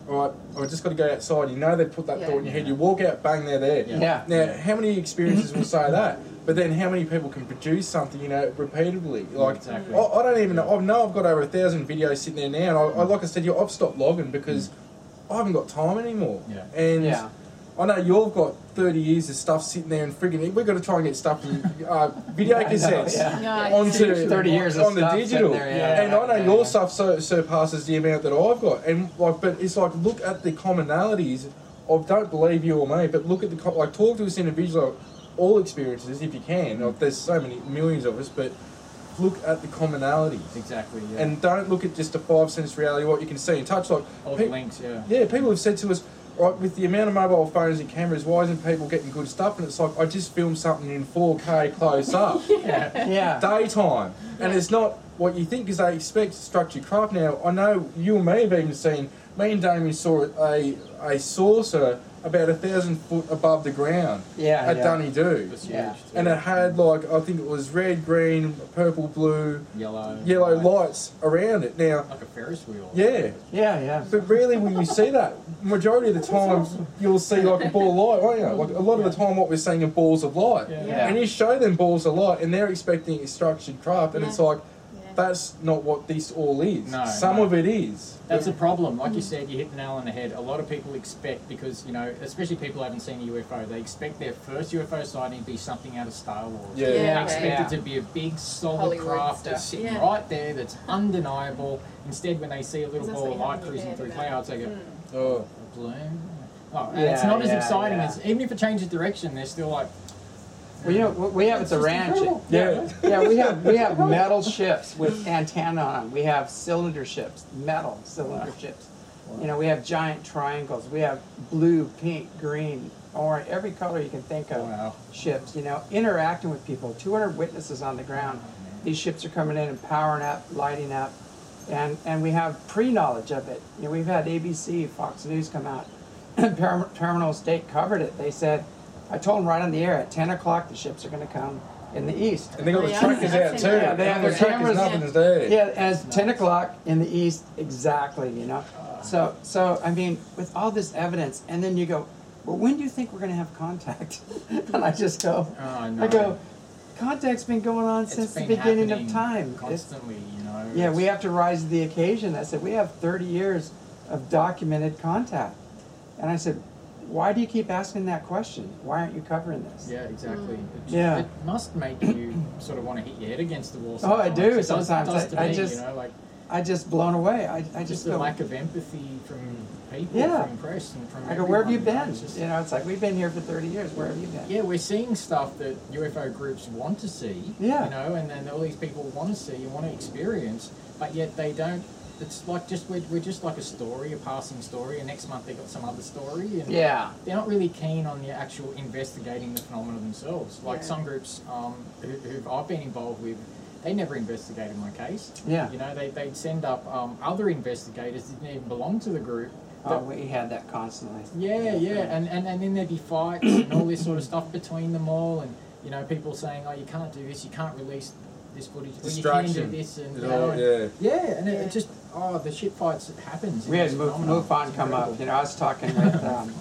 all right, I've just got to go outside. You know they put that Yeah. thought in your head. You walk out, bang, they're there. Yeah. Now, how many experiences will say that? But then how many people can produce something, you know, repeatedly? Like, Exactly. I, I don't even know. I know I've got over a thousand videos sitting there now. And I, I like I said, you, I've stopped logging because I haven't got time anymore. Yeah. And Yeah. I know you've got thirty years of stuff sitting there and friggin' we've got to try and get stuff from uh, video I know, cassettes yeah. Yeah, onto thirty years of on the stuff digital. sitting there, yeah. And I know Yeah, your yeah. stuff so surpasses the amount that I've got. And like, but it's like look at the commonalities of don't believe you or me, but look at the co- like talk to us individually, like, all experiences if you can. Like, there's so many millions of us, but look at the commonalities. Exactly. Yeah. And don't look at just a five sense reality, what you can see and touch. Like all pe- the links. Yeah. yeah, people have said to us, right, with the amount of mobile phones and cameras, why isn't people getting good stuff? And it's like, I just filmed something in four K close up, Yeah. daytime. And it's not what you think, because they expect structured craft. Now, I know you and me have even seen, me and Damien saw a, a saucer about a thousand foot above the ground Yeah. at yeah. Dunedoo. It's Yeah. huge. And it had like, I think it was red, green, purple, blue, yellow. yellow white, lights around it. Now, Like a Ferris wheel. yeah. Yeah, yeah. But rarely will you see that. Majority of the time, you'll see like a ball of light, won't you? Like a lot of the time, what we're seeing are balls of light. Yeah. Yeah. And you show them balls of light, and they're expecting a structured craft, and Yeah. it's like, Yeah. that's not what this all is. No, Some no. of it is. That's a problem. Like you said, you hit the nail on the head. A lot of people expect, because, you know, especially people who haven't seen a U F O, they expect their first U F O sighting to be something out of Star Wars. Yeah. They Yeah. expect Yeah. it to be a big, solid Hollywood craft stuff. that's sitting Yeah. right there, that's undeniable. Instead, when they see a little That's ball what of you have light in your cruising head through about clouds, they go, Mm. Oh. a balloon? Oh, and Yeah, it's not as yeah, exciting. yeah. As, even if it changes direction, they're still like, Well, you know, what we have at it's the just ranch. incredible. Yeah. Yeah, we have we have metal ships with antenna on them. We have cylinder ships, metal cylinder ships. You know, we have giant triangles. We have blue, pink, green, orange, every color you can think of. Wow. Ships, you know, interacting with people. two hundred witnesses on the ground. These ships are coming in and powering up, lighting up, and and we have pre-knowledge of it. You know, we've had A B C, Fox News come out, and Ter- Terminal State covered it. They said, I told them right on the air at ten o'clock the ships are going to come in the east. And they got Oh, the yeah. trackers I've out seen too. that. Yeah, they have The their trackers, cameras. nothing's there. Yeah, and it's ten o'clock in the east exactly. You know, so so I mean, with all this evidence, and then you go, well, when do you think we're going to have contact? And I just go, Oh, no. I go, contact's been going on It's since the been beginning of happening time. It's, Constantly, you know. yeah, it's- we have to rise to the occasion. I said, we have thirty years of documented contact, and I said, why do you keep asking that question? Why aren't you covering this? Yeah, exactly. It, Yeah. It must make you sort of want to hit your head against the wall. Oh, I Sometimes. do It does- sometimes. It does to I- I me, just- you know, like I just blown away. I, I just just the go, lack of empathy from people, Yeah. from press, and from. I go, where have you everyone, know, been? it's just- You know, it's like we've been here for thirty years. Where have you been? yeah, we're seeing stuff that U F O groups want to see. Yeah. You know, and then all these people want to see and want to experience, but yet they don't. It's like just we're, we're just like a story, a passing story, and next month they got some other story, and Yeah. they're not really keen on the actual investigating the phenomena themselves. Like Yeah. some groups um, who, who I've been involved with, they never investigated my case. Yeah. You know, they, they'd send up um, other investigators that didn't even belong to the group. Oh, that- we had that constantly. yeah, yeah, and, and, and then there'd be fights and all this sort of stuff between them all, and, you know, people saying, oh, you can't do this, you can't release this footage, or you can do Distraction. this, and, you It's know, all- and- yeah. yeah, and it, it just, oh, the shit fights happens. We had It's Move, phenomenal. Move On It's come up. incredible. You know, I was talking with. Um,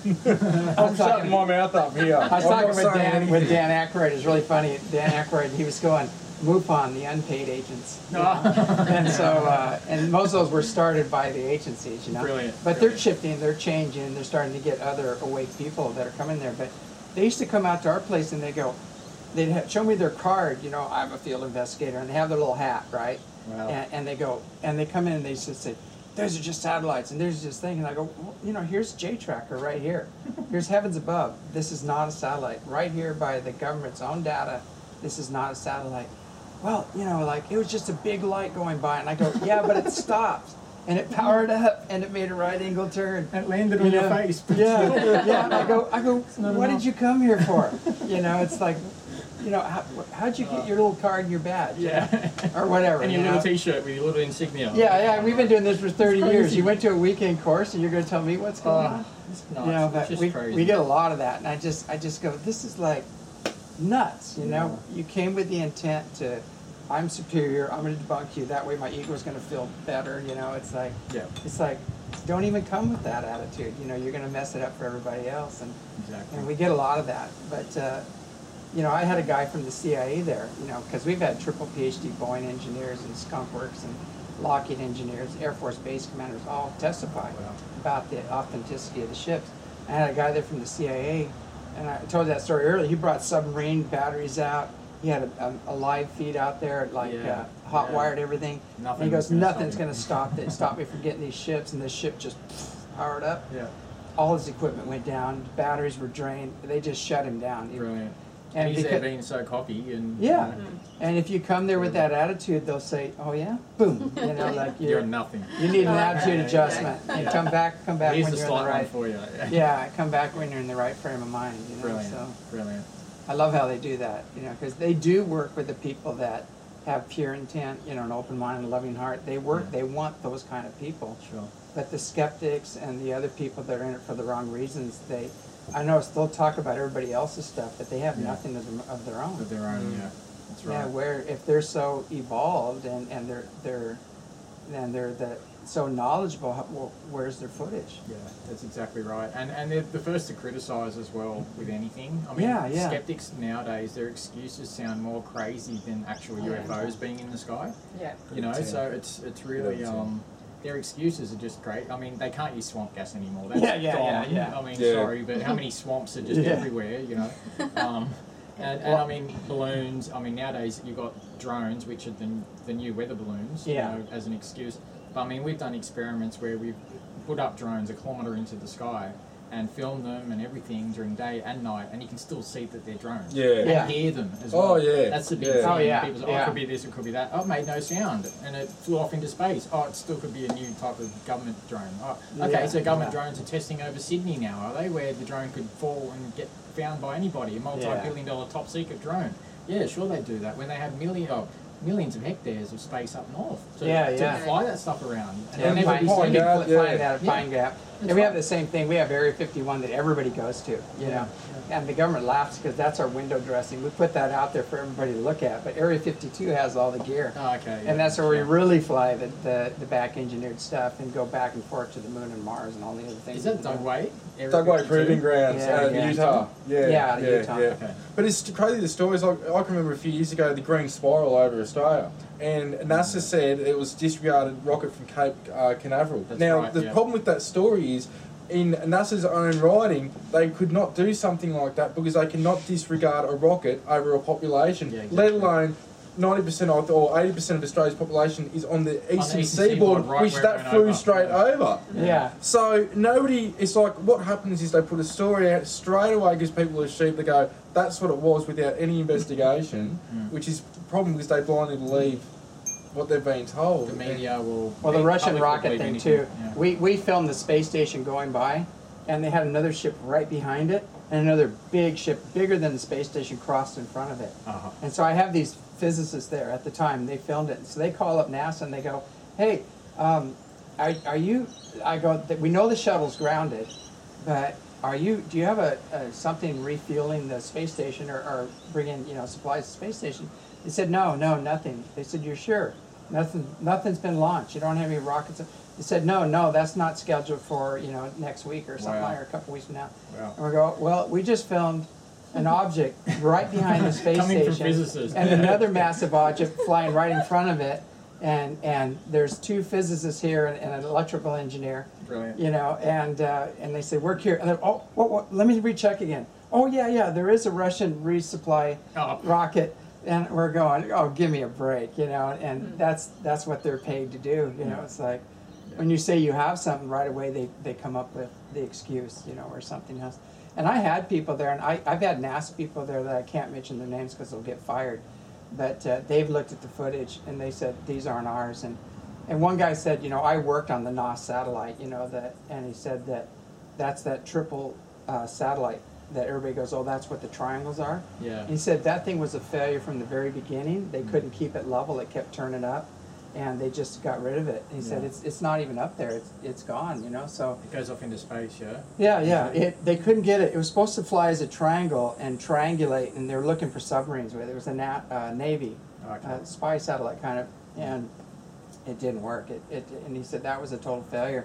I'm shutting my mouth up here. I was I'm talking not with saying Dan. anything. With Dan Aykroyd. It's really funny. Dan Aykroyd. He was going. MUFON, the unpaid agents. you know? And so, uh, and most of those were started by the agencies, you know. Brilliant, But they're brilliant. shifting, they're changing, they're starting to get other awake people that are coming there. But they used to come out to our place and they go, they'd have, show me their card, you know, I'm a field investigator, and they have their little hat, right? Wow. And, and they go, and they come in and they just say, those are just satellites, and there's this thing, and I go, well, you know, here's J Tracker right here. Here's Heavens Above. This is not a satellite. Right here by the government's own data, this is not a satellite. Well, you know, like, it was just a big light going by, and I go, yeah, but it stopped, and it powered up, and it made a right angle turn. It landed You on your know? face. Yeah, yeah. I go, I go. not What enough. did you come here for? You know, it's like, you know, how, how'd you get your little card and your badge? you Yeah. know? Or whatever. And your you little know? T-shirt with your little insignia. Yeah, yeah. We've been doing this for thirty years. crazy. You went to a weekend course, and you're going to tell me what's going Oh, on? it's nuts. You know, It's but just we crazy. we get a lot of that, and I just I just go, this is like nuts. You know, you came with the intent to, I'm superior. I'm going to debunk you. That way, my ego is going to feel better. You know, it's like Yeah. it's like don't even come with that attitude. You know, you're going to mess it up for everybody else, and Exactly. and we get a lot of that. But uh, you know, I had a guy from the C I A there. You know, because we've had triple PhD Boeing engineers and Skunk Works and Lockheed engineers, Air Force base commanders, all testify Wow. about the authenticity of the ships. I had a guy there from the C I A, and I told you that story earlier. He brought submarine batteries out. He had a, a, a live feed out there, like Yeah, uh, hot yeah. wired everything. Nothing and he was goes, gonna nothing's stop going him." to stop it, stop me from getting these ships. And this ship just powered up. Yeah. All his equipment went down. Batteries were drained. They just shut him down. Brilliant. And And he's there because- being so cocky and Yeah. you know, And if you come there with that attitude, they'll say, "Oh yeah, boom," you know, like you're you're, nothing. you need an Oh, attitude yeah, adjustment. yeah. And come back, come back Here's when the you're in the slight one right. for you. Yeah, come back when you're in the right frame of mind. You know, Brilliant. so Brilliant. I love how they do that. You know, because they do work with the people that have pure intent, you know, an open mind and a loving heart. They work. Yeah. They want those kind of people. Sure. But the skeptics and the other people that are in it for the wrong reasons, they, I know they'll talk about everybody else's stuff, but they have Yeah. nothing of, them, of their own. Of their own, Mm. yeah. That's Yeah, right. where if they're so evolved and, and they're they're and they're the, so knowledgeable, how- well, where's their footage? Yeah, that's exactly right. And and they're the first to criticise as well with anything. I mean, Yeah, yeah. skeptics nowadays, their excuses sound more crazy than actual U F Os being in the sky. Yeah. You know, Yeah. so it's it's really Yeah. um, their excuses are just great. I mean, they can't use swamp gas anymore. That's Yeah, yeah, gone. yeah, yeah. I mean, Yeah. sorry, but how many swamps are just Yeah. everywhere? You know, um, and, and I mean balloons. I mean nowadays you've got drones, which are the, the new weather balloons. Yeah. You know, as an excuse. But I mean, we've done experiments where we've put up drones a kilometre into the sky and filmed them and everything during day and night, and you can still see that they're drones. Yeah. And Yeah. hear them as Oh, well. yeah. That's the big Yeah. thing. Oh, yeah, People say, oh, yeah. it could be this, it could be that. Oh, it made no sound, and it flew off into space. Oh, it still could be a new type of government drone. Oh, okay, Yeah, so government yeah. drones are testing over Sydney now, are they? Where the drone could fall and get found by anybody, a multi-billion dollar top secret drone. Yeah, sure they do that when they have million, oh, millions of hectares of space up north to, Yeah, to yeah. fly that stuff around. And Yeah, they'll never Pine, be Pine seen. Gap, Pine, yeah. Pine Gap, Yeah. Pine Gap. That's Yeah, we have right. the same thing. We have Area fifty-one that everybody goes to, you know. And the government laughs because that's our window dressing. We put that out there for everybody to look at. But Area fifty-two has all the gear. Oh, okay. yeah, And that's where we sure. really fly the, the, the back engineered stuff and go back and forth to the moon and Mars and all the other things. Is that we Doug do. Wade? Area Dugway fifty-two? Proving Grounds, Yeah, uh, yeah. Utah. Yeah, Yeah, out of yeah, Utah. yeah. Okay. But it's crazy the stories. I, I can remember a few years ago the green spiral over Australia, and NASA said it was disregarded rocket from Cape uh, Canaveral. That's now right, the yeah. problem with that story is, in NASA's own writing, they could not do something like that because they cannot disregard a rocket over a population, Yeah, exactly. let alone. ninety percent of, or eighty percent of Australia's population is on the eastern, eastern seaboard, seaboard, right which where it that went flew over. straight Yeah. over. Yeah. So nobody, it's like what happens is they put a story out straight away, gives people a sheep. They go, that's what it was without any investigation, Mm. which is the problem because they blindly believe what they're being told. The media will. Well, the be- Russian public will rocket believe thing anything. too. Yeah. We we filmed the space station going by, and they had another ship right behind it, and another big ship, bigger than the space station, crossed in front of it. Uh-huh. And so I have these physicists there at the time. They filmed it, so they call up NASA and they go, "Hey, um, are, are you?" I go, "We know the shuttle's grounded, but are you? Do you have a, a something refueling the space station or, or bringing you know supplies to the space station?" They said, "No, no, nothing." They said, "You're sure? Nothing, nothing's been launched. You don't have any rockets." They said, "No, no, that's not scheduled for you know next week or something Wow. like, or a couple weeks from now." Wow. And we go, "Well, we just filmed an object right behind the space Coming from station, physicists. and another massive object flying right in front of it, and and there's two physicists here and, and an electrical engineer, Brilliant. you know, and uh, and they say work here. And they're, oh, what, what, let me recheck again. Oh yeah, yeah, there is a Russian resupply Oh. rocket." And we're going, oh, give me a break, you know, and that's that's what they're paid to do, you know. Yeah. It's like when you say you have something right away, they, they come up with the excuse, you know, or something else. And I had people there, and I, I've had NASA people there that I can't mention their names because they'll get fired. But uh, they've looked at the footage and they said these aren't ours. And and one guy said, you know, I worked on the N O S satellite, you know, that, and he said that that's that triple uh, satellite that everybody goes, oh, that's what the triangles are. Yeah. He said that thing was a failure from the very beginning. They couldn't keep it level. It kept turning up, and they just got rid of it. He said Yeah. it's it's not even up there. It's it's gone. You know. So It goes off into space, yeah. yeah, yeah. It they couldn't get it. It was supposed to fly as a triangle and triangulate, and they were looking for submarines with it. It was a na- uh, Navy Okay. uh, spy satellite kind of, and it didn't work. It, it and he said that was a total failure.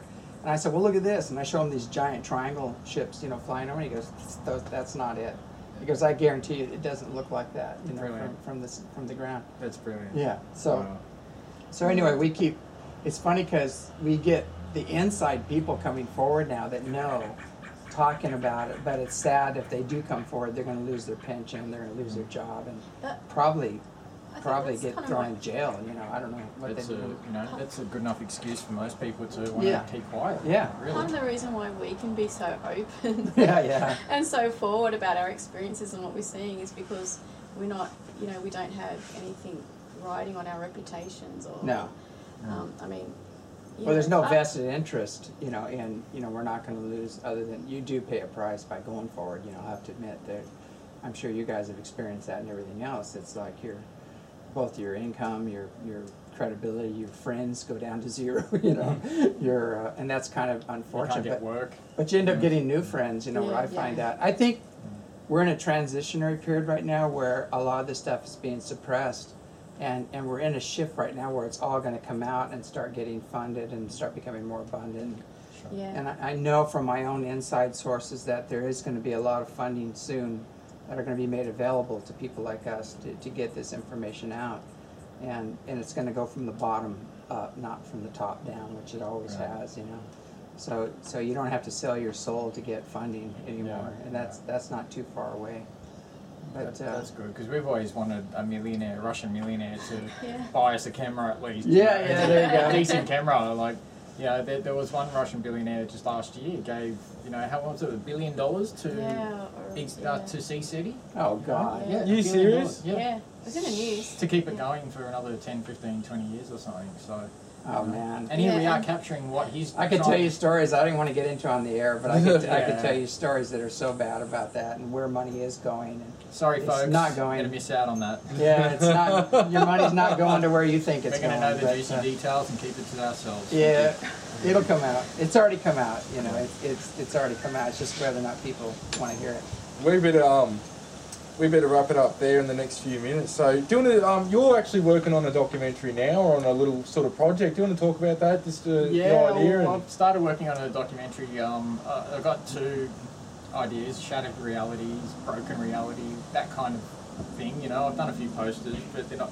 And I said, well, look at this. And I show him these giant triangle ships, you know, flying over. And he goes, "Those- that's not it. He goes, I guarantee you it doesn't look like that, you know, from, Brilliant. from, this, from the ground. That's brilliant. Yeah, so, Wow. so anyway, we keep, it's funny because we get the inside people coming forward now that know, talking about it, but it's sad if they do come forward, they're going to lose their pension, they're going to lose their job, and But probably I think probably that's get kind of thrown what- in jail. You know, I don't know what It's they a, do. you know, that's a good enough excuse for most people to want Yeah. to keep quiet. Yeah. Part Really. of the reason why we can be so open Yeah, yeah. and so forward about our experiences and what we're seeing is because we're not, you know, we don't have anything riding on our reputations or. No. Um, I mean. you Well, there's know, no I- vested interest, you know, in, you know, we're not going to lose other than, you do pay a price by going forward, you know, I have to admit that, I'm sure you guys have experienced that and everything else. It's like your, both your income, your, your credibility, your friends go down to zero, you know, your, uh, and that's kind of You can't unfortunate. get But, work. but you end up Yeah. getting new friends, you know, where I Yeah, find yeah. out. I think we're in a transitionary period right now where a lot of this stuff is being suppressed. And, and we're in a shift right now where it's all going to come out and start getting funded and start becoming more abundant. Yeah. And I, I know from my own inside sources that there is going to be a lot of funding soon that are going to be made available to people like us to, to get this information out. And, and it's going to go from the bottom up, not from the top down, which it always Right. has, you know. So, so you don't have to sell your soul to get funding anymore, Yeah. and that's, that's not too far away. But, That's, uh, that's good because we've always wanted a millionaire, Russian millionaire, to Yeah. buy us a camera at least. Yeah, you know, yeah, there you go. A decent camera. Like, you know, there, there was one Russian billionaire just last year gave, you know, how much was it, a billion dollars to Yeah. Or, ex- yeah. uh, to Sea City? oh God. Yeah. a You billion serious? dollars, Yeah. Yeah. It was in the news. To keep it Yeah. going for another ten, fifteen, twenty years or something. So. Oh you know. man. And here we Yeah, are and- capturing what he's. I could trying- tell you stories I didn't want to get into on the air, but I could, I could Yeah. tell you stories that are so bad about that and where money is going. And Sorry, It's folks. not going- Gonna miss out on that. yeah, it's not your money's not going to where you think it's We're gonna going. know the but, juicy uh, details and keep it to ourselves. yeah, it'll come out. It's already come out. You know, it, it's it's already come out. It's just whether or not people want to hear it. We better um, we better wrap it up there in the next few minutes. So, do you want to, um, you're actually working on a documentary now or on a little sort of project. Do you want to talk about that? Just uh, Yeah, the idea. well, and, I've started working on a documentary. Um, uh, I've got two ideas: shattered realities, broken reality, that kind of thing. You know, I've done a few posters, but they're not.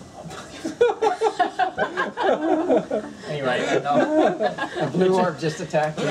Anyway, and, um, A blue orb just attacked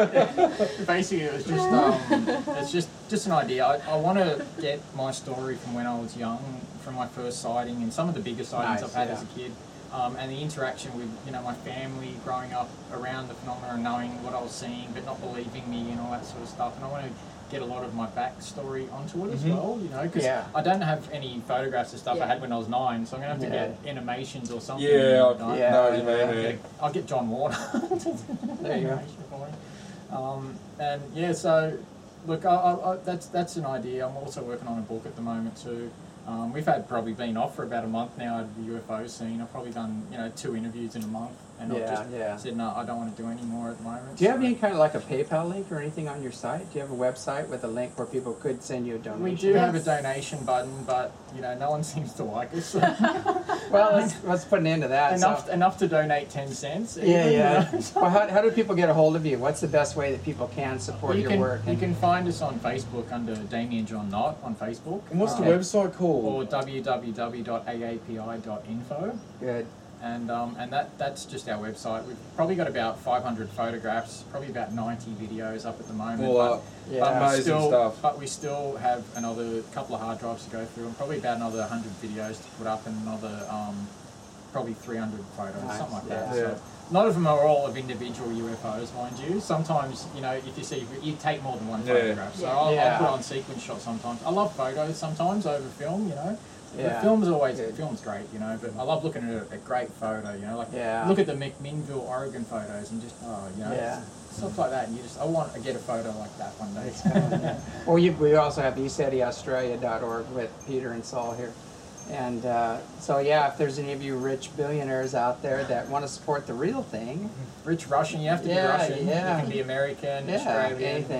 you. basically, it was just um, it's just just an idea. I, I want to get my story from when I was young, from my first sighting, and some of the bigger sightings Nice, I've had yeah. as a kid. Um, and the interaction with, you know, my family growing up around the phenomena and knowing what I was seeing but not believing me and all that sort of stuff. And I want to get a lot of my backstory onto it as Mhm. well, you know, because Yeah. I don't have any photographs of stuff Yeah. I had when I was nine, so I'm going to have to Yeah. get animations or something. yeah, you I know. Yeah, know what you yeah. mean, I'll man. get, I'll get John Warner. There you go. Animation for me. Um, and yeah, so look, I, I, I, that's that's an idea. I'm also working on a book at the moment too. Um, we've had probably been off for about a month now at the U F O scene. I've probably done, you know, two interviews in a month, and I've Yeah, just yeah. said no, I don't want to do any more at the moment. Do you have so- any kind of like a PayPal link or anything on your site? Do you have a website with a link where people could send you a donation? We do have a Yes. donation button, but you know, no one seems to like us. So Well, let's let's put an end to that. enough So, enough to donate ten cents. yeah, even, you yeah. know. Well, how, how do people get a hold of you? What's the best way that people can support You your can work? you And- can find us on Facebook under Damien John Knott on Facebook. And what's the Um, website or called? w w w dot a a p i dot info, Good. and um, and that that's just our website. We've probably got about five hundred photographs, probably about ninety videos up at the moment. Well, but, uh, Yeah. but we amazing still, stuff. But we still have another couple of hard drives to go through, and probably about another hundred videos to put up, and another um, probably three hundred photos, Nice, something like yeah. that. Yeah. So, a lot of them are all of individual U F Os, mind you. Sometimes, you know, if you see, you take more than one Yeah. photograph. So Yeah. I'll, Yeah. I'll put on sequence shots sometimes. I love photos sometimes over film, you know. Yeah. The film's always Good. film's great, you know. But I love looking at a, a great photo, you know. Like Yeah. look at the McMinnville, Oregon photos, and just oh, you know, Yeah. stuff like that. And you just I want to get a photo like that one day. It's cool, yeah. Well, you, we also have e seti australia dot org with Peter and Saul here. And uh, so, yeah, if there's any of you rich billionaires out there that want to support the real thing, Rich Russian, you have to Yeah, be Russian. yeah. You can be American, yeah, Australian, anything.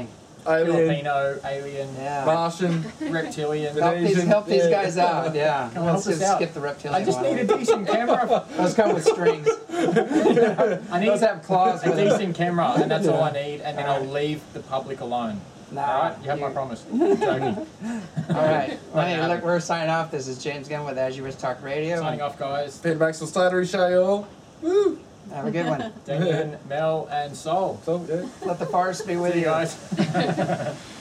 Alien, Filipino, alien, Yeah. Martian. reptilian. Help these, Asian, help these yeah. guys out. Yeah. Come Let's help us just out. skip the reptilian I just one. need a decent camera. Those come with strings. I need Those have claws a with them. decent camera, and that's all I need, and then I'll leave the public alone. Nah, Alright, you have my you- promise. I'm joking. All right. Well, hey, Happen. look, we're signing off. This is James Gunn with As You Wish Talk Radio. Signing off, guys. Peter Maxwell Slattery show, y'all. Woo! Have a good one. Damien, Mel, and Sol. So, yeah. Let the forest be with See you you. guys.